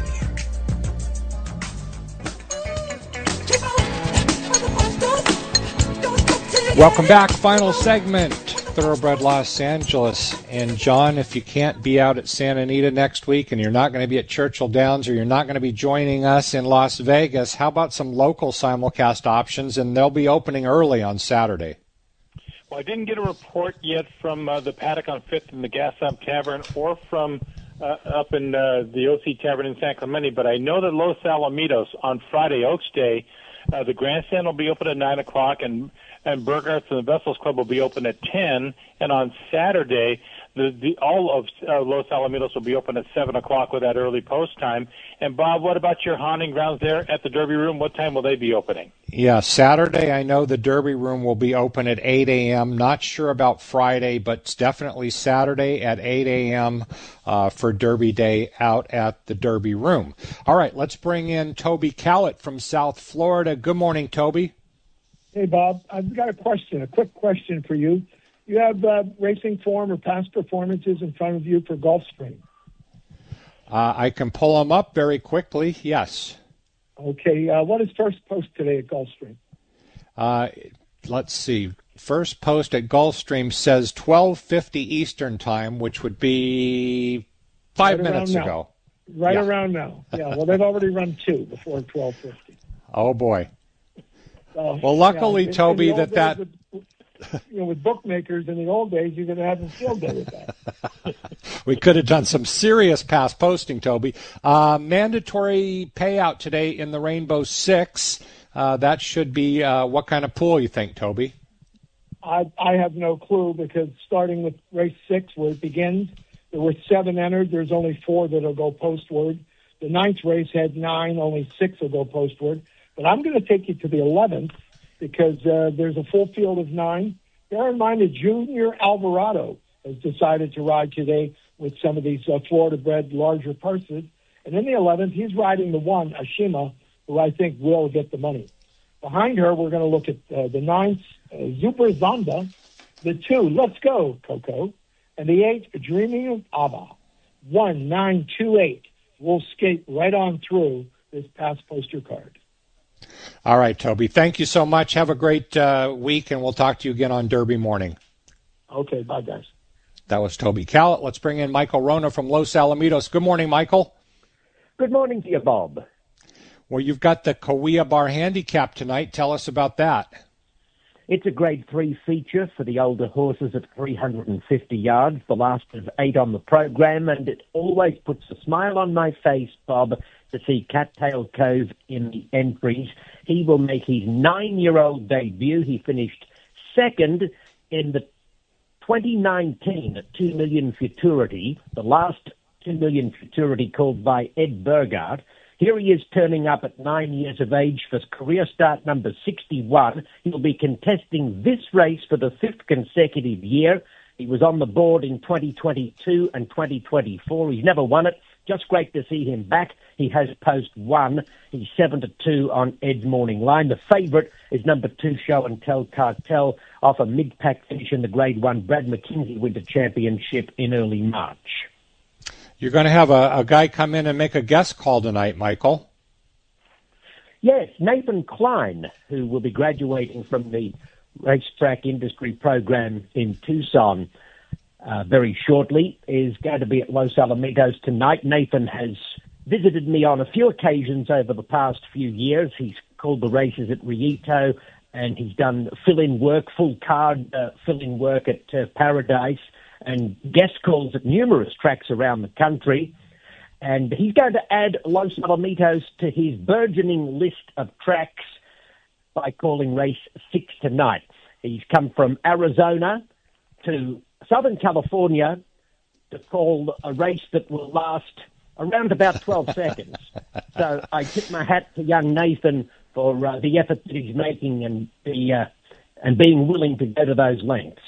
Welcome back. Final segment, Thoroughbred Los Angeles. And John, if you can't be out at Santa Anita next week and you're not going to be at Churchill Downs or you're not going to be joining us in Las Vegas, how about some local simulcast options? And they'll be opening early on Saturday. Well, I didn't get a report yet from uh, the paddock on Fifth and the Gas Lamp Tavern or from uh, up in uh, the O C Tavern in San Clemente, but I know that Los Alamitos on Friday, Oaks Day, uh, the grandstand will be open at nine o'clock, and and Burgarts and the Vessels Club will be open at ten. And on Saturday, the, the all of uh, Los Alamitos will be open at seven o'clock with that early post time. And Bob, what about your haunting grounds there at the Derby Room? What time will they be opening? Yeah, Saturday I know the Derby Room will be open at eight a.m. Not sure about Friday, but it's definitely Saturday at eight a.m. Uh, for Derby Day out at the Derby Room. All right, let's bring in Toby Callett from South Florida. Good morning, Toby. Hey, Bob. I've got a question, a quick question for you. You have uh, racing form or past performances in front of you for Gulfstream? Uh, I can pull them up very quickly, yes. Okay. Uh, what is first post today at Gulfstream? Uh, let's see. First post at Gulfstream says twelve fifty Eastern Time, which would be five right minutes now. ago. Right yeah. around now. Yeah, well, they've already run two before twelve fifty. Oh, boy. Uh, well, luckily, yeah, in, Toby, in that that... With, you know, with bookmakers in the old days, you're going to have a field day with that. We could have done some serious pass posting, Toby. Uh, mandatory payout today in the Rainbow Six. Uh, that should be uh, what kind of pool you think, Toby? I, I have no clue, because starting with race six, where it begins, there were seven entered. There's only four that will go postward. The ninth race had nine. Only six will go postward. But I'm going to take you to the eleventh, because uh, there's a full field of nine. Bear in mind that Junior Alvarado has decided to ride today with some of these uh, Florida-bred larger purses. And in the eleventh, he's riding the one, Ashima, who I think will get the money. Behind her, we're going to look at uh, the ninth, uh, Super Zonda, the two, Let's Go, Coco, and the eight, Dreaming of Abba. One, nine, two, eight will skate right on through this pass poster card. All right, Toby. Thank you so much. Have a great uh, week, and we'll talk to you again on Derby morning. Okay, bye, guys. That was Toby Callett. Let's bring in Michael Rona from Los Alamitos. Good morning, Michael. Good morning to you, Bob. Well, you've got the Cahuilla Bar Handicap tonight. Tell us about that. It's a grade three feature for the older horses at three hundred fifty yards, the last of eight on the program, and it always puts a smile on my face, Bob, to see Cattail Cove in the entries. He will make his nine-year-old debut. He finished second in the twenty nineteen at two million Futurity, the last two million Futurity called by Ed Burghardt. Here he is turning up at nine years of age for career start number sixty-one. He'll be contesting this race for the fifth consecutive year. He was on the board in twenty twenty-two and twenty twenty-four. He's never won it. Just great to see him back. He has post one. He's seven to two on Ed's morning line. The favourite is number two, Show and Tell Cartel, off a mid-pack finish in the Grade one Brad McKenzie Winter Championship in early March. You're going to have a, a guy come in and make a guest call tonight, Michael. Yes, Nathan Klein, who will be graduating from the racetrack industry program in Tucson uh, very shortly, is going to be at Los Alamitos tonight. Nathan has visited me on a few occasions over the past few years. He's called the races at Rieto, and he's done fill-in work, full card uh, fill-in work at uh, Paradise, and guest calls at numerous tracks around the country. And he's going to add Los Alamitos to his burgeoning list of tracks by calling race six tonight. He's come from Arizona to Southern California to call a race that will last around about twelve seconds. So I tip my hat to young Nathan for uh, the effort that he's making and the uh, and being willing to go to those lengths.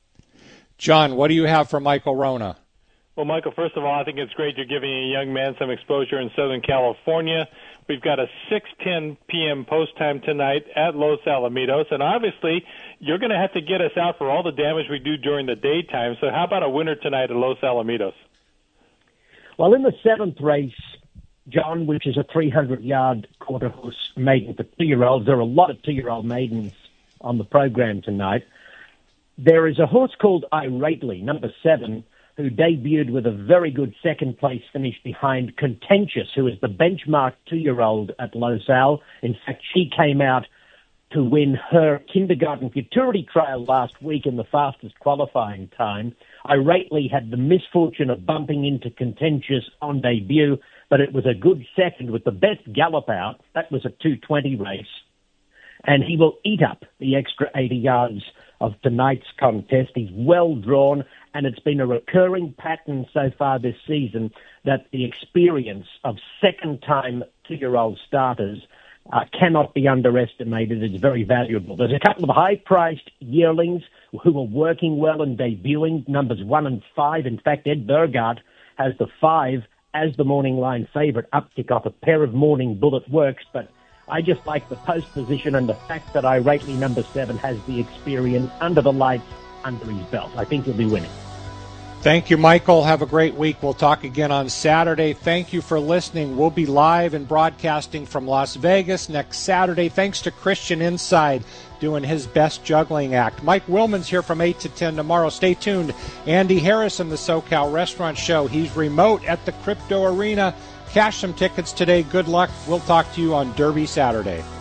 John, what do you have for Michael Rona? Well, Michael, first of all, I think it's great you're giving a young man some exposure in Southern California. We've got a six ten p.m. post time tonight at Los Alamitos, and obviously you're going to have to get us out for all the damage we do during the daytime. So how about a winner tonight at Los Alamitos? Well, in the seventh race, John, which is a three hundred yard quarter horse maiden for two-year-olds, there are a lot of two-year-old maidens on the program tonight. There is a horse called Irately, number seven, who debuted with a very good second-place finish behind Contentious, who is the benchmark two-year-old at Los Al. In fact, she came out to win her kindergarten futurity trial last week in the fastest qualifying time. Irately had the misfortune of bumping into Contentious on debut, but it was a good second with the best gallop out. That was a two twenty race. And he will eat up the extra eighty yards of tonight's contest. He's well drawn, and it's been a recurring pattern so far this season that the experience of second-time two-year-old starters uh, cannot be underestimated. It's very valuable. There's a couple of high-priced yearlings who are working well and debuting, numbers one and five. In fact, Ed Burghardt has the five as the morning line favourite, uptick off a pair of Morning Bullet Works, but I just like the post position and the fact that Irately number seven has the experience under the lights under his belt. I think he'll be winning. Thank you, Michael. Have a great week. We'll talk again on Saturday. Thank you for listening. We'll be live and broadcasting from Las Vegas next Saturday. Thanks to Christian Inside doing his best juggling act. Mike Willman's here from eight to ten tomorrow. Stay tuned. Andy Harris in the SoCal Restaurant Show. He's remote at the Crypto Arena. Cash some tickets today. Good luck. We'll talk to you on Derby Saturday.